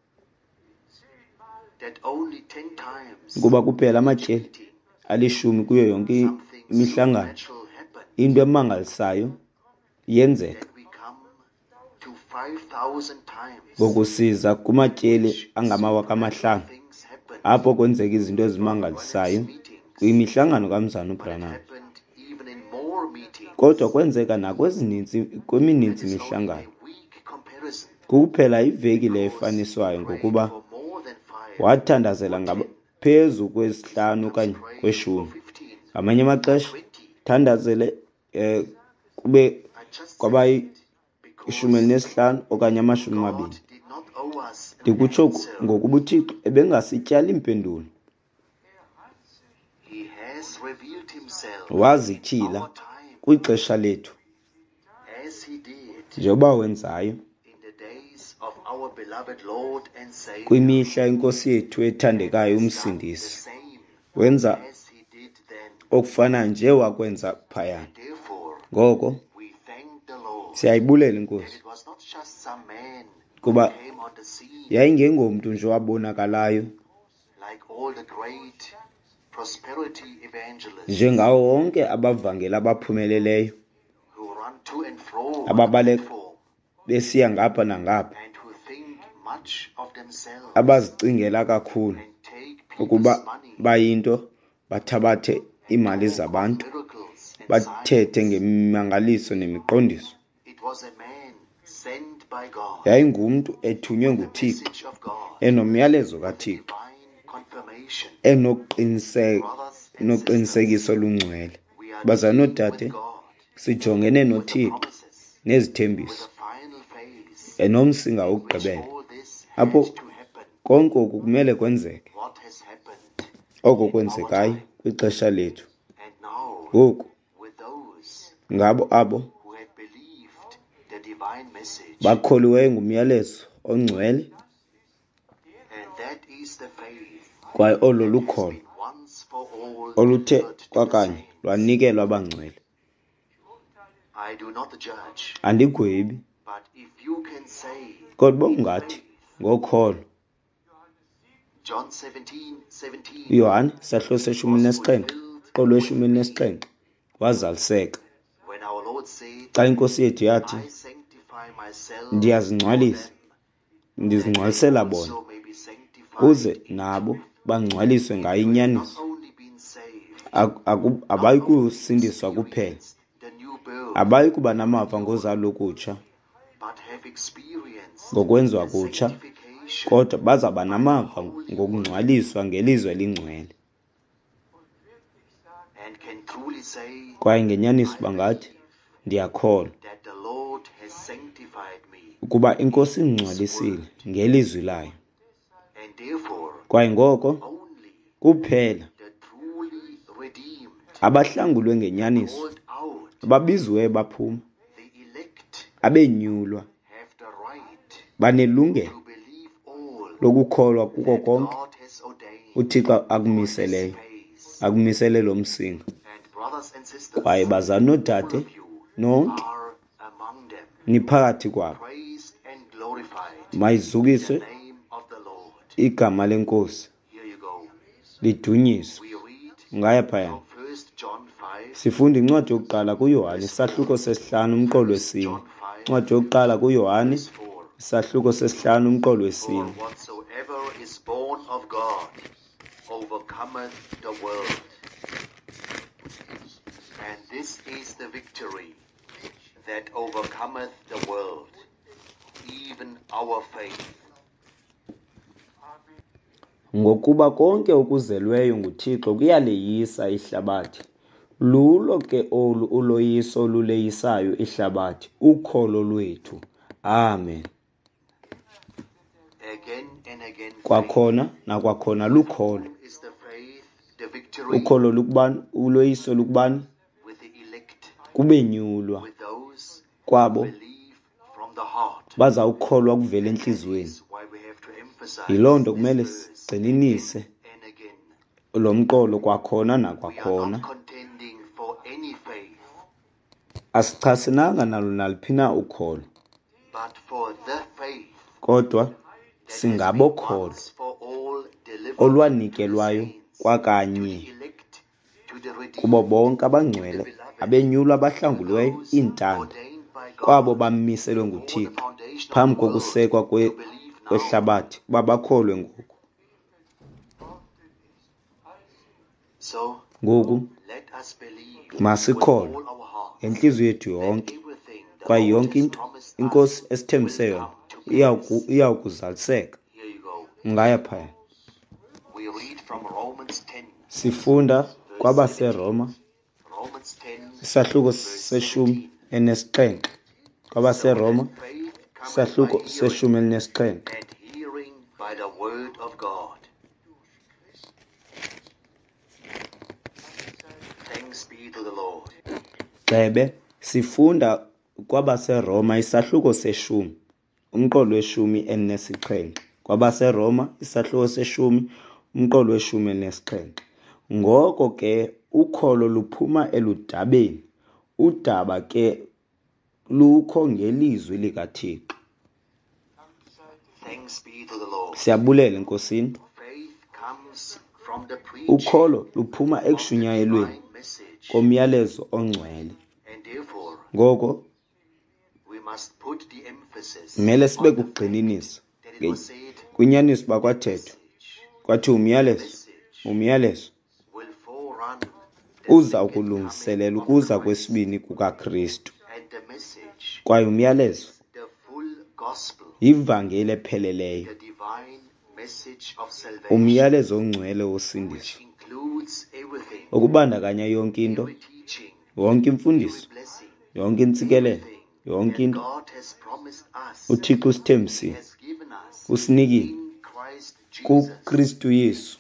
that only 10 times ukuba kuphela each amatyeli meeting alishumi kuyo yonke something imihlangano supernatural happened, into emangalisayo yenzeka, then we come to 5,000 times ngokusiza kumatyeli which angamawaka supernatural amahlanu things happened apho kwenzeka izinto ezimangalisayo kwimihlangano kaMzana But it uBranham. happened even in more meetings. Kodwa kwenzeka kweminintsi It is only imihlangano. a weak comparison. Kuphela iveki le Because efaniswayo he prayed ngokuba for more than 5 wathandazela or 10. ngaphezu kwesihlanu Sometimes okanye prayed kweshumi. for 15 Ngamanye or amaxesha 20. thandazele kube I just kwaba said it ishumi because elinesihlanu okanye amashumi God amabini. did not owe us an Ndikutsho answer. ngokuba uThixo ebengasityali impendulo, He has revealed himself wazityhila our time kwixesha lethu as he did njengoba wenzayo in the days of our beloved Lord and Savior. kwimihla inkosi yethu ethandekayo He has done the umsindisi. same Wenza as he did then. okufana nje wakwenza phayana. And therefore, Ngoko we thank the Lord siyayibulela that inkosi it was not just some man who kuba came on the scene yayingengomntu nje wabonakalayo like all the great prosperity evangelists njengawo wonke abavangeli abaphumeleleyo who run to and fro on the Ababale- platform besiya ngapha nangapha, and who think much of themselves abazicingela kakhulu and take ukuba people's money bayinto bathabathe iimali talk of zabantu miracles and bathethe signs. ngemimangaliso nemiqondiso. It was a man sent by God, Yayingumntu ethunywe with the nguThixo, message of God, enomyalezo with the kaThixo, divine confirmation. enoqinisekiso olungcwele. We are Bazalwane dealing noodade, with God, sijongene with the noThixo promises, with nezithembiso the final phase, enomsinga in which wokugqibela. all this Apho had to happen. konke oku kumele kwenzeke, What has happened oko in our kwenzekayo time. kwixesha lethu And now, ngoku. with those Ngabo abo who had believed the divine message, bakholiweyo ngumyalezo ongcwele, and that is the faith kwaye olo that has lukholo been once for all oluthe delivered to the kwakanye saints. lwanikelwa abangcwele. I do not judge, Andigwebi, but if you can say kodwa in ungathi faith, ngokholo. John 17:17 uYohane isahluko seshumi was nesixhenxe fulfilled qolo with weshumi me, nesixhenxe wazaliseka when our Lord said, xa inkosi yethu yathi, I sanctify myself ndiyazingcwalisa, for them, ndizingcwalisela that they bona also may be sanctified kuze in nabo truth. bangcwaliswe ngayo You have not inyaniso. only been saved, Abayi not only kusindiswa kuphela, experienced the new birth, abayi kuba namava ngozalo lokutsha but have experienced ngokwenziwa the kutsha, sanctification kodwa bazaba by the namava Holy ngokungcwaliswa ngelizwe elingcwele. and can truly say Kwaye ngenyaniso bangathi, ndiyakholwa that the Lord has sanctified me, ukuba inkosi ingcwalisile ngelizwi layo. and therefore Kwaye ngoko only kuphela the truly redeemed, abahlangulwe ngenyaniso, called out, ababiziweyo baphuma, the elect, abenyulwa have the right banelungelo to believe all lokukholwa kuko that konke God has ordained uThixo for this akumiseleyo, phase. akumisele lo msinga. And brothers and sisters, Kwaye bazalwane all noodade of you nonke are among them. niphakathi kwabo, Praised and glorified the mayizukiswe name of the Lord. igama lenkosi, Here you go. lidunyiswe. We read Ngaya phayana from 1 John 5, sifunda incwadi yokuqala kuYohane isahluko sesihlanu umqolo wesine. John 5, Incwadi yokuqala kuYohane verse 4. isahluko sesihlanu umqolo For wesine. whatsoever is born of God overcometh the world. And this is the victory that overcometh the world, even our faith. Ngokuba konke okuzelweyo nguThixo kuyaleyisa ihlabathi. Lulo ke olu uloyiso oluleyisayo ihlabathi, ukholo lwethu. Amen. Again and again, Kwakhona nakwakhona lukholo. faith is the faith, the victory Ukholo lukubani, uloyiso lukubani, with the elect, kubenyulwa with those kwabo believe from the heart. bazawukholwa kuvela That enhliziyweni. is why we have to emphasize Yiloo nto this kumele verse sigxininise again and again. lo mqolo kwakhona We are nakwakhona. not contending for any faith, Asichasenanga nalo naliphi na ukholo, but for the faith kodwa that has singabo been kholo once for all delivered olwanikelwayo to the saints, to kwakanye the elect, to the redeemed, kubo bonke to the abangcwele, beloved, abenyulwa to abahlangulweyo those iintanda, ordained by God kwabo bamiselwe before the nguThixo foundation of phambi the world, kokusekwa to believe now. kwehlabathi, uba bakholwe ngoku. So Ngoku let us believe masikholwe with all our hearts ngenhliziyo yethu that yonke everything the kwaye Lord yonke has into promised inkosi us esithembise will yona come to pass. iyawukuzaliseka. Here you go. Ungaya phaya. We read from Romans 10, Sifunda verse 17. kwabaseRoma Romans 10, isahluko verse seshumi 17. enesixhenxe. KwabaseRoma So that faith cometh isahluko by hearing, seshumi elinesixhenxe. and hearing by the word of God. Thanks be to the Lord. Gxebe sifunda kwabaseRoma isahluko seshumi umqolo weshumi elinesixhenxe. KwabaseRoma isahluko seshumi umqolo weshumi elinesixhenxe. Ngoko ke ukholo luphuma eludabeni, udaba ke lukho ngelizwi likaThixo. Thanks be to the Lord. Siyabulela enkosini. Faith comes from the preaching Ukholo luphuma of the ekushunyayelweni divine message, komyalezo ongcwele. and therefore Ngoko we must put the emphasis kumele sibe on the fact kugxininiso that it was said kwinyaniso bakwathethwa message kwathi umyalezo will forerun the uza second ukulungiselela coming of ukuza Christ, kwesibini kukaKristu. and the message Kwaye umyalezo the full gospel, yivangeli epheleleyo, the divine message of salvation, umyalezo ongcwele which wosindiso, includes everything, okubandakanya yonke into, every teaching, yonke every imfundiso, blessing, yonke intsikelelo, everything yonke that into God has promised us, uThixo He usithembisile, has given us usinikile in Christ Jesus. kuKristu Yesu.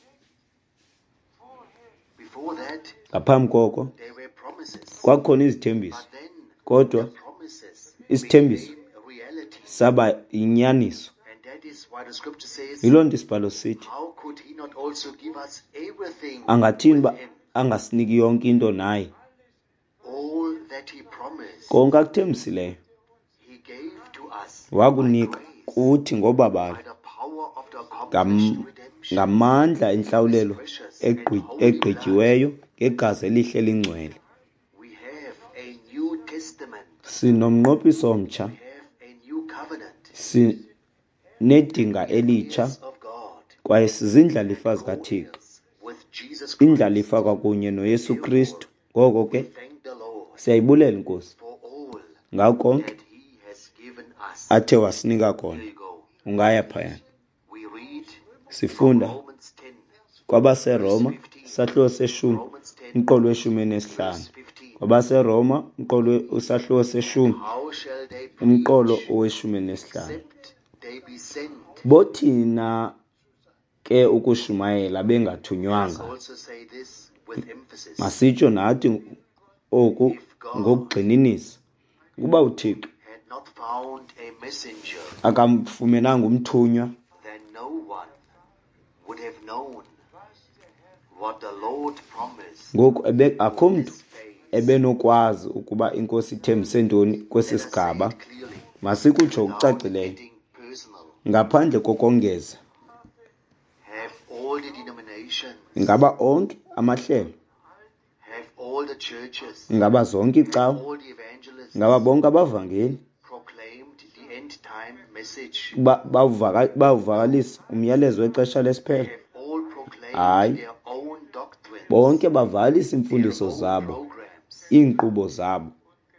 Before that, Ngaphambi koko there were promises, kwakukhona izithembiso, but then kodwa the promises isithembiso became reality. saba inyaniso. And that is why the scripture says, Yiloo nto isibhalo sithi how could He not also give us everything angathini with ba Him? angasiniki yonke into naye. All that He promised, Konke akuthembisileyo He gave to us wakunika by grace, kuthi ngobabalo by the power of the accomplished ngam- redemption, ngamandla enhlawulelo precious and holy blood. egqityiweyo ngegazi elihle elingcwele. We have a new testament. Sinomnqophiso omtsha, We have a new covenant. sinedinga elitsha Heirs of God. kwaye sizindlalifa zikaThixo, Co-heirs with Jesus Christ. indlalifa kwakunye noYesu Kristu. Ngoko We ke thank the Lord siyayibulela inkosi for all ngako konke that He has given us. athe wasinika Here kona. you go. Ungaya phaya. We read from Sifunda Romans 10, kwabaseRoma isahluko seshumi Romans 10, umqolo weshumi enesihlanu. verse 15. KwabaseRoma usahluko seshumi How shall they umqolo preach oweshumi enesihlanu. except they be sent? Bothina ke ukushumayela Let us bengathunywanga. also say this with emphasis. Masitsho nathi oku If God ngokugxininisa. Ukuba uThixo had not found a messenger, akamfumenanga umthunywa, then no one would have known what the Lord promised. ngoku akho mntu This phase. ebenokwazi ukuba inkosi ithembise ntoni kwesi Let us say sigaba. it clearly, Masikutsho without kucacileyo, getting personal. ngaphandle kokongeza. Have all the denominations, Ingaba onke amahlelo, have all the churches, ingaba zonke have icawa, all the evangelists ingaba bonke abavangeli proclaimed the end time message. bawuvakalisa umyalezo wexesha lesiphelo. Have all proclaimed Hayi. their own doctrines, Bonke bavalisa their imfundiso own zabo, programs, iinkqubo zabo,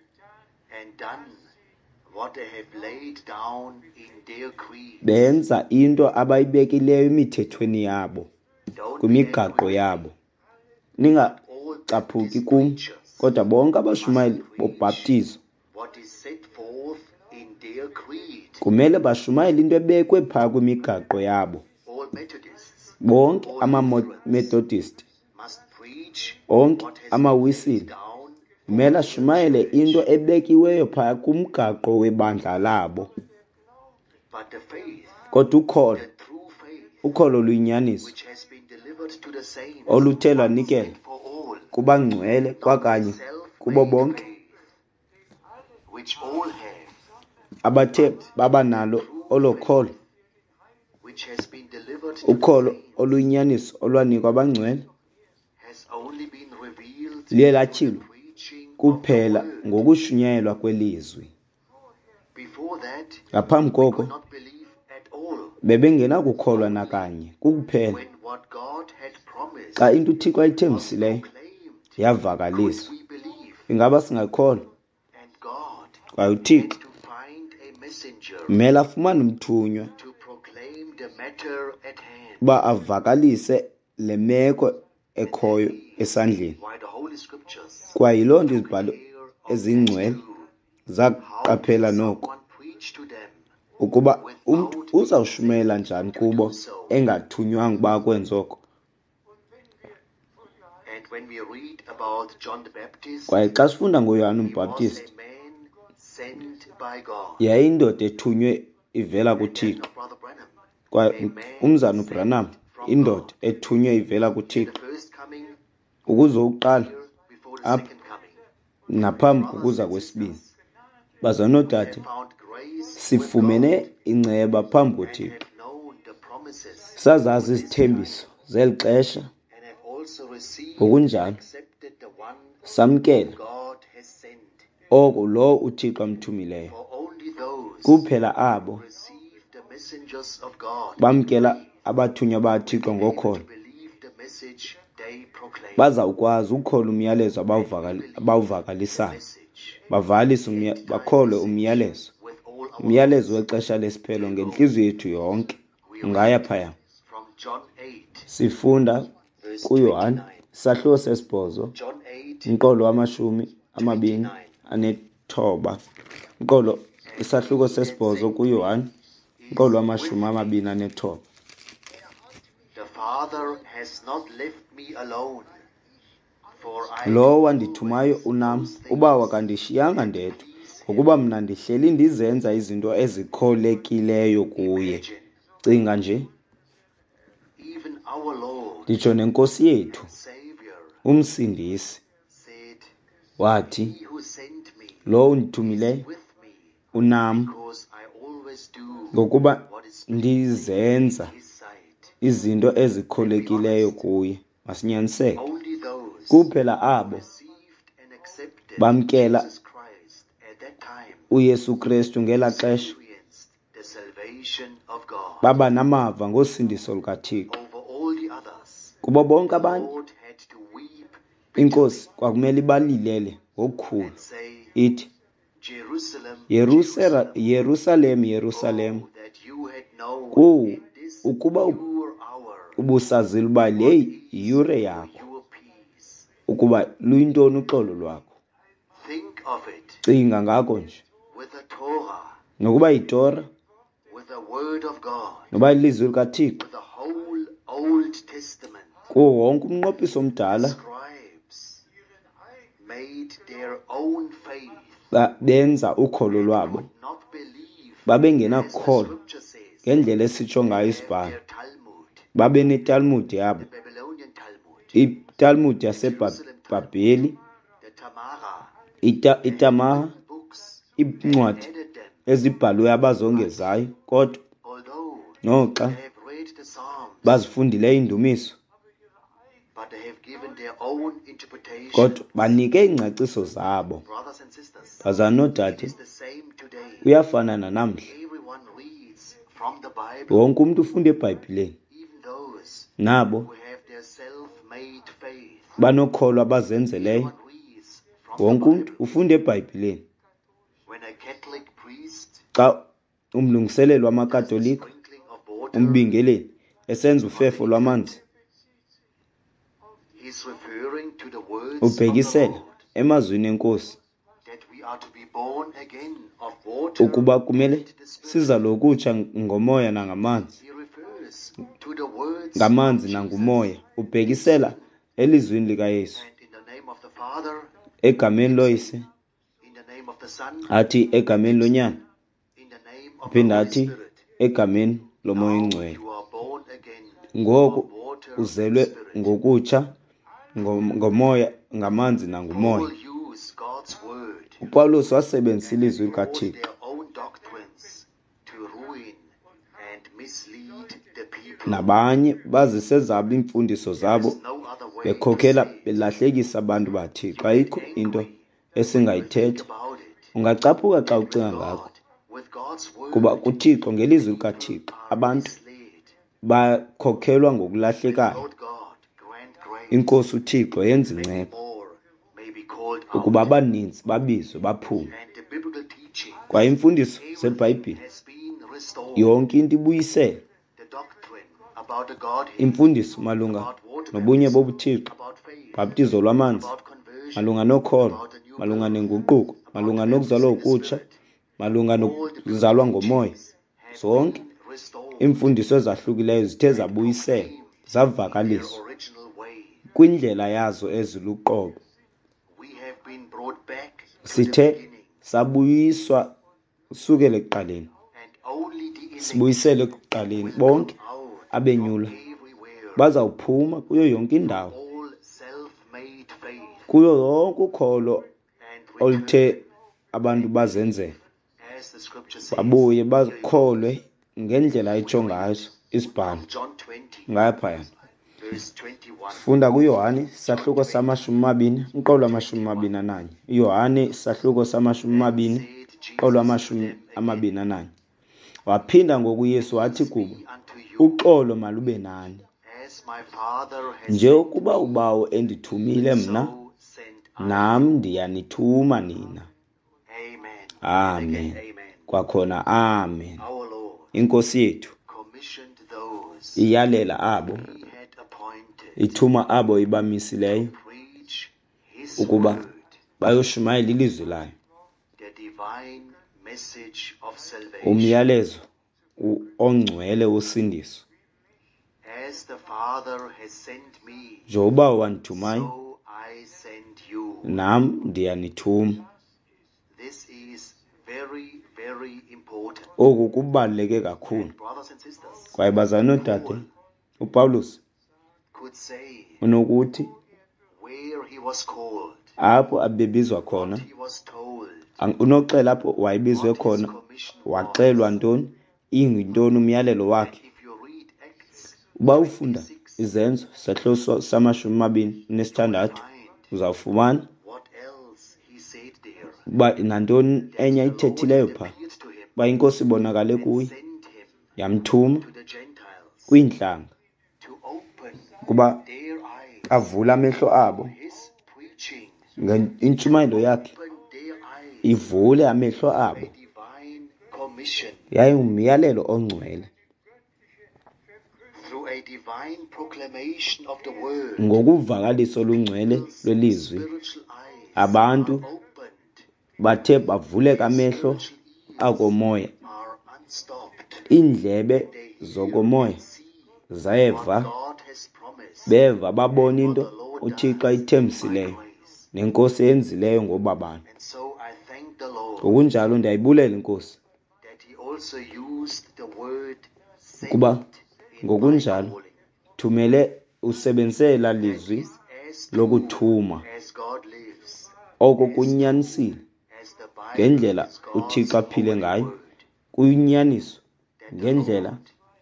and done what they have laid down in their creed. benza into abayibekileyo emithethweni yabo, Don't be kwimigaqo angry with yabo. me. Ningacaphuki Baptist kum, preachers kodwa bonke abashumayeli bobhaptizo what is set forth in their creed. kumele bashumayele into ebekwe phaa kwimigaqo yabo. All Methodists Bonke all amaMethodist, must preach onke what has been amaWesile laid down kumele for their ashumayele church. into ebekiweyo phaa kumgaqo webandla labo. But the faith, Kodwa ukholo, the true faith, ukholo luyinyaniso which has been delivered to the saints, oluthe once lwanikela and for all, kubangcwele not kwakanye kubo self-made bonke faith, which all have, abathe baba nalo olo kholo, which has been delivered to the ukholo saints, oluyinyaniso olwanikwa abangcwele has only been revealed liye through the latyhilwa preaching of the kuphela word. ngokushunyayelwa kwelizwi. Before that, Ngaphambi we koko could not believe at all bebengenakukholwa nakanye kukuphela when what God had promised xa into uThixo ayithembisileyo proclaimed, yavakaliswa, we believe, ingaba singakholwa. and God Kwaye had uThixo to find a messenger mele afumane umthunywa to proclaim the matter at hand. uba avakalise le meko ekhoyo esandleni. Why the Holy Scriptures Kwaye yiloo nto izibhalo clear of ezingcwele that too. How zaqaphela can noko someone preach to them ukuba umntu uzawushumela njani kubo engathunywanga uba akwenze oko. And when we read about John the Baptist, Kwaye xa sifunda ngoYohane he was uMbhaptisti, a man sent by God. yayindoda ethunywe ivela And that kuThixo. of Brother Branham, Kwaye umzana uBranham, indoda ethunywe ivela in the kuThixo first coming, ukuze uqala here before the Up. second coming. naphambi kokuza kwesibini. Bazanodade, Have found grace with sifumene God inceba phambi and koThixo. have known the promises Sazazi izithembiso zeli xesha, and have also received ngokunjalo and accepted the one samkela God has sent. oko lo uThixo amthumileyo. For only those Kuphela abo who receive the messengers of God bamkela abathunywa baThixo will be able ngokholo to believe the message they proclaim. bazawukwazi ukukholwa umyalezo The abawuvakalisayo, message bakholwe umyalezo, with all our umyalezo hearts. wexesha lesiphelo ngentliziyo yethu yonke. We Ungaya read phaya. from John 8, Sifunda verse kuYohane 29. isahluko sesibhozo, John 8, umqolo wamashumi amabini 29. anethoba. Umqolo isahluko sesibhozo kuYohane, umqolo wamashumi amabini anethoba. The Father has not left me alone, for I Lo do wandithumayo always unam, those things uba wakandishiyanga ndedwa, please ngokuba mna ndihleli ndizenza izinto ezikholekileyo kuye. imagine. Cinga nje, Even our Lord nditsho nenkosi yethu, and Savior umsindisi, said, wathi, He who sent me lo is undithumileyo with me, unam, because I always do ngokuba what is ndizenza in His sight. izinto ezikholekileyo kuye. Masinyaniseke. Only those Kuphela abo received and accepted bamkela Jesus Christ at that time uYesu Kristu ngela xesha experienced the salvation of God. baba namava ngosindiso lukaThixo. Over all the others, Kubo bonke the abanye Lord had to weep inkosi kwakumele ibalilele ngokukhulu and say, ithi, Jerusalem, Yerusalem, oh, Yerusalem, that you had known Ku- in this ukuba pure hour ubusazile uba le yiyure yakho, your peace. ukuba luyintoni uxolo lwakho. Think of it Cinga ngako nje, with the Torah, nokuba yiTora, with the Word of God, noba ilizwi likaThixo, with the whole Old Testament. kuwo wonke umnqophiso omdala, Scribes made their own faith, benza ukholo lwabo, would not believe babengenakholwa Scripture says, ngendlela esitsho ngayo have isibhalo. their Talmud, Babe neTalmud yabo, the Babylonian Talmud, iTalmud yaseBhabheli, the Tamara, iTamaha, books, incwadi added them, ezibhalwe abazongezayo, kodwa although noxa they have read the Psalms, bazifundile indumiso, but they have given their own interpretation. kodwa banike iingcaciso zabo. Brothers and sisters, Bazana it nodade, is the same today. uyafana nanamhla. Everyone reads from the Bible, Wonke umuntu ufunda eBhayibhileni, even those nabo who have their self-made faith. banokholwa abazenzeleyo. Everyone reads from the Wonke umuntu Bible. ufunda eBhayibhileni. When a Catholic priest Xa umlungiselelo does the wamakatolika, sprinkling of water, umbingeleli, esenza ufefo lwamanzi, he's referring to the words of ubhekisela the Lord, emazwini enkosi that we are to be born again of water ukuba kumele and the Spirit. sizalokutsha ngomoya nangamanzi, He refers to the words ngamanzi of Jesus. nangumoya. Ubhekisela elizwini likaYesu, And in the name of the Father, egameni loyise, in the name of the Son, athi egameni lonyana, in the name of the phinda Holy athi Spirit. egameni lomoya Now oyingcwele. you are born again Ngoku of water uzelwe and Spirit. ngokutsha ngomoya, ngamanzi nangumoya. All use God's word, uPawulos wasebenzisa ilizwi brought likaThixo their own doctrines to ruin and mislead the people. nabanye bazisezabo iimfundiso zabo, There's no other way to bekhokhela say it. belahlekisa abantu baThixo. You Ayikho get into angry when you think esingayithetha. about it. Ungacaphuka xa And with ucinga ngako, God, with God's word, kuba kuThixo ngelizwi likaThixo are abantu misled. bakhokhelwa May the ngokulahlekayo. Lord God grant Inkosi uThixo yenza many inceba more may be called ukuba out. abaninzi babizwe baphume. And the biblical teaching, Kwaye imfundiso everything zeBhayibhile has been restored. yonke into ibuyisele. The doctrine about the Godhead, Imfundiso malunga about water nobunye baptism, bobuthixo, about faith, bhabhtizo lwamanzi, about conversion, malunga nokholo, about the new malunga birth, nenguquko, malunga nokuzalwa okutsha, malunga nokuzalwa ngomoya, zonke iimfundiso ezahlukileyo zithe zabuyisela, zavakaliswa kwindlela yazo eziluqobo. Sithe sabuyiswa sukele ekuqaleni, sibuyisele ekuqaleni. Bonke abenyula bazawuphuma kuyo yonke indawo, kuyo yonke ukholo oluthe abantu bazenzela, babuye bakholwe ngendlela etsho ngayo isibhalo ngaphaya. Funda kuYohane isahluko sama-20, umqolo wama-21. Yohane isahluko sama-20, umqolo wama-21. Waphinda ngoku uYesu wathi kubo, uxolo malube nani. Nje ukuba ubawo endithumile mna, nam ndiyanithuma nina. Amen. Kwakhona amen. Inkosi yethu iyalela abo, ithuma abo ibamisileyo ukuba bayoshumayela ilizwi layo. Umyalezo ongcwele wosindiso. Njengoba wandithumayo, nam ndiyanithuma. Oku kubaluleke kakhulu. Kwaye bazalwane noodade, uPawulos unokuthi apho abebizwa khona, unoxela apho wayebizwe khona, waxelwa ntoni, ingintoni umyalelo wakhe. Uba ufunda izenzo sehlo sama-26 uzawufumana uba nantoni enye ayithethileyo phaa, uba inkosi ibonakale kuye yamthuma kwiintlanga ukuba avule amehlo abo. Intshumayelo yakhe ivule amehlo abo, yaye umyalelo ongcwele. Ngokuvakaliso olungcwele lwelizwi, abantu bathe bavuleka amehlo akomoya, iindlebe zokomoya zayeva, beva babona into uThixo ayithembisileyo nenkosi eyenzileyo ngoba bantu. Ngokunjalo ndiyayibulela inkosi ukuba ngokunjalo thumele usebenzise elaa lizwi lokuthuma. Oko kunyanisile ngendlela uThixo aphile ngayo, kuyinyaniso ngendlela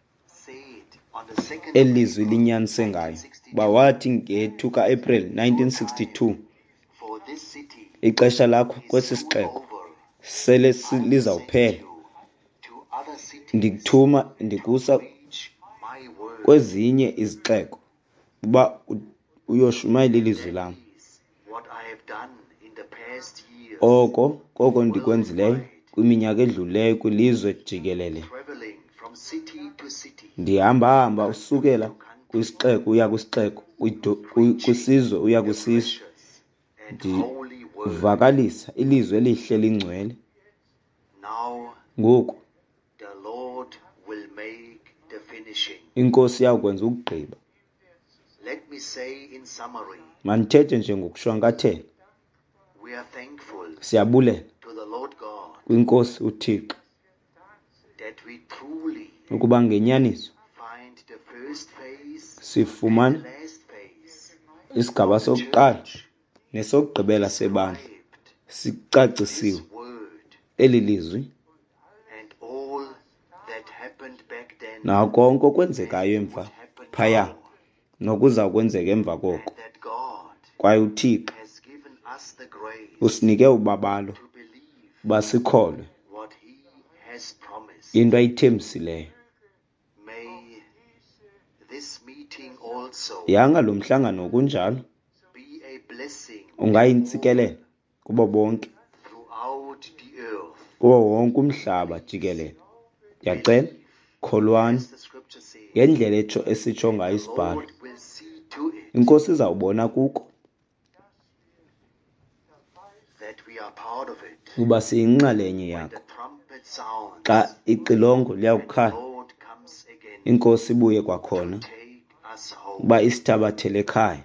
elizwi linyanise ngayo. Uba wathi nge-2 ka-April 1962, ixesha lakho kwesi sixeko sele lizawuphela, ndikuthuma ndikusa kwezinye izixeko uba uyoshumayela ilizwi lam. Koko ndikwenzileyo kwiminyaka edlulileyo kwilizwe jikelele. Ndihamba usukela kwisixeko uya kwisixeko, kwisizwe uya kwisizwe, ndivakalisa ilizwi elihle lingcwele. Ngoku inkosi iyawukwenza ukugqiba. Mandithethe nje ngokushwankathela. Siyabulela kwinkosi uThixo ukuba ngenyaniso sifumana isigaba sokuqala nesokugqibela sebandla sicacisiwe eli lizwi nakonke okwenzekayo emva phaya nokuza kwenzeka emva koko. Kwaye uThixo usinike ubabalo basikholwe into ayithembisileyo. also yanga lo mhlangano kunjalo be a blessing ungayintsikelele kubo bonke throughout the earth. kuwo wonke umhlaba jikelele. Ndiyacela kholwani As the scripture says, ngendlela esitsho ngayo the isibhalo. Lord will see to it Inkosi izawubona kuko that we are part of it. kuba siyinxalenye When yakho. the trumpet sounds, Xa ixilongo the liyawukhala, Lord comes again inkosi ibuye to kwakhona take us home. uba isithabathele ekhaya.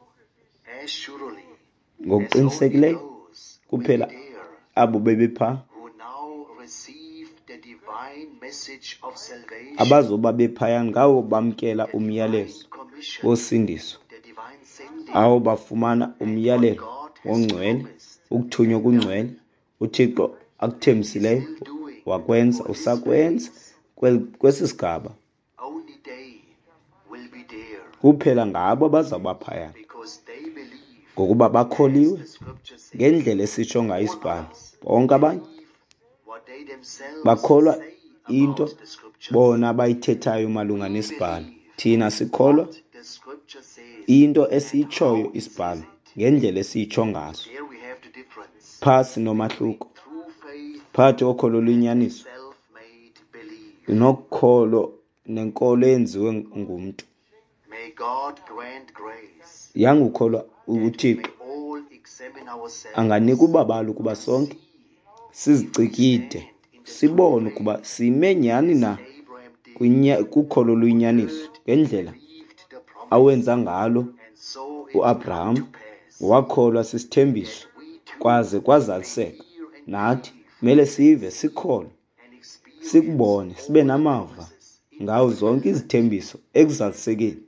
As surely as Ngokuqinisekileyo only those kuphela will be there abo bebepha who now receive the divine message of salvation, abazoba bephaya ngawo bamkela the umyalezo divine commission, wosindiso, the divine sending, awo bafumana umyalelo God has wongcwele, promised ukuthunywa kungcwele uthixo akuthembisileyo still doing wakwenza for this usakwenza phase. kwesi sigaba. Only they will be there Kuphela ngabo abazawuba phaya because they believe, ngokuba as bakholiwe the scripture says, ngendlela esitsho ngayo isibhalo. Bonke abanye what they themselves bakholwa say into about the scriptures. bona bayithethayo malunga nesibhalo. Thina sikholwa What the scripture says, into and esiyitshoyo how it isibhalo says it. ngendlela esiyitsho ngaso. There we have the difference. Phasi nomahluko True faith, phakathi kokholo luyinyaniso self-made belief. nokholo nenkolo eyenziwe ngumntu. May God grant grace Yangukholwa that we uthixo may all examine ourselves, anganika ubabalo ukuba sonke sizicikide sibone ukuba sime nyhani na Abraham did, kukholo luyinyaniso ngendlela believed the promise, awenza ngalo and so it uAbraham came to pass. wakholwa sisithembiso kwaze kwazaliseka. Nathi mele sive sikholwe And experience sikubone sibe namava ngawo zonke izithembiso ekuzalisekeni.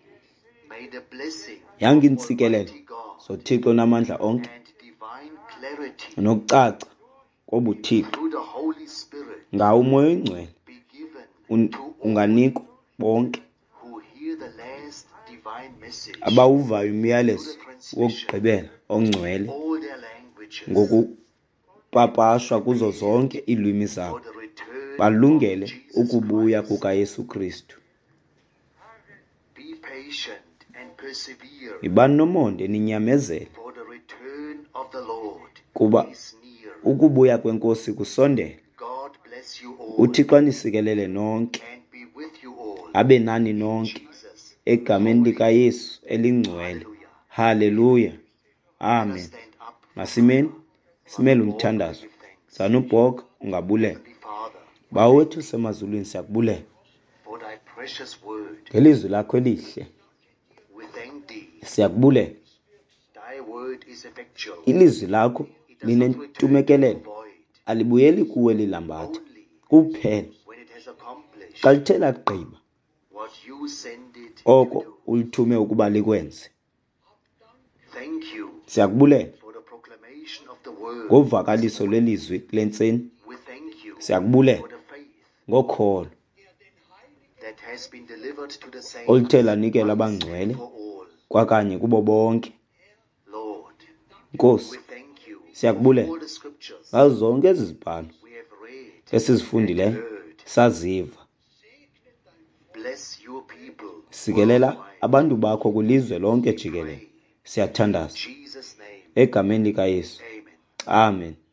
may the blessing Yangintsikelelo of God zothixo namandla onke and divine clarity nokucaca kobuthixo through the Holy Spirit ngawo umoya oyingcwele be given to all unganikwa bonke who hear the last divine message, abawuvayo umyalezo wokugqibela ongcwele all their languages, ngokupapashwa kuzo zonke iilwimi zabo, for the return balungele of Jesus ukubuya Christ. kukaYesu Kristu. Be patient and persevere, Yibani nomonde ninyamezele for the return of the Lord kuba is near. ukubuya kwenkosi kusondele. God bless you all uthixo anisikelele nonke, and be with you all. abe nani nonke Jesus. egameni likaYesu elingcwele. Haleluya. Amen. Stand up. Masimeni simele umthandazo. Give thanks. Zanubhoka ungabulela. Heavenly Father, Bawo wethu semazulwini siyakubulela for thy precious word, ngelizwi lakho elihle. we thank thee. Siyakubulela Thy word is effectual. ilizwi lakho It does not return linentumekelelo, void, alibuyeli kuwe lilambatha only kuphela when it has accomplished xa lithe lagqiba what you send it oko to do. ulithume ukuba likwenze. Thank you Siyakubulela for the proclamation of the word. ngovakaliso lwelizwi lentseni. We thank you Siyakubulela for the faith ngokholo that has been delivered to the saints oluthe lanikela once abangcwele for all. kwakanye kubo bonke. Lord, Nkosi, we thank you siyakubulela for all the scriptures ngazo zonke ezi zibhalo we have read esizifundileyo and heard. saziva. Bless your people Sikelela worldwide. abantu bakho kulizwe lonke jikelele. Siyathandaza In Jesus' name, egameni likaYesu. amen. Amen.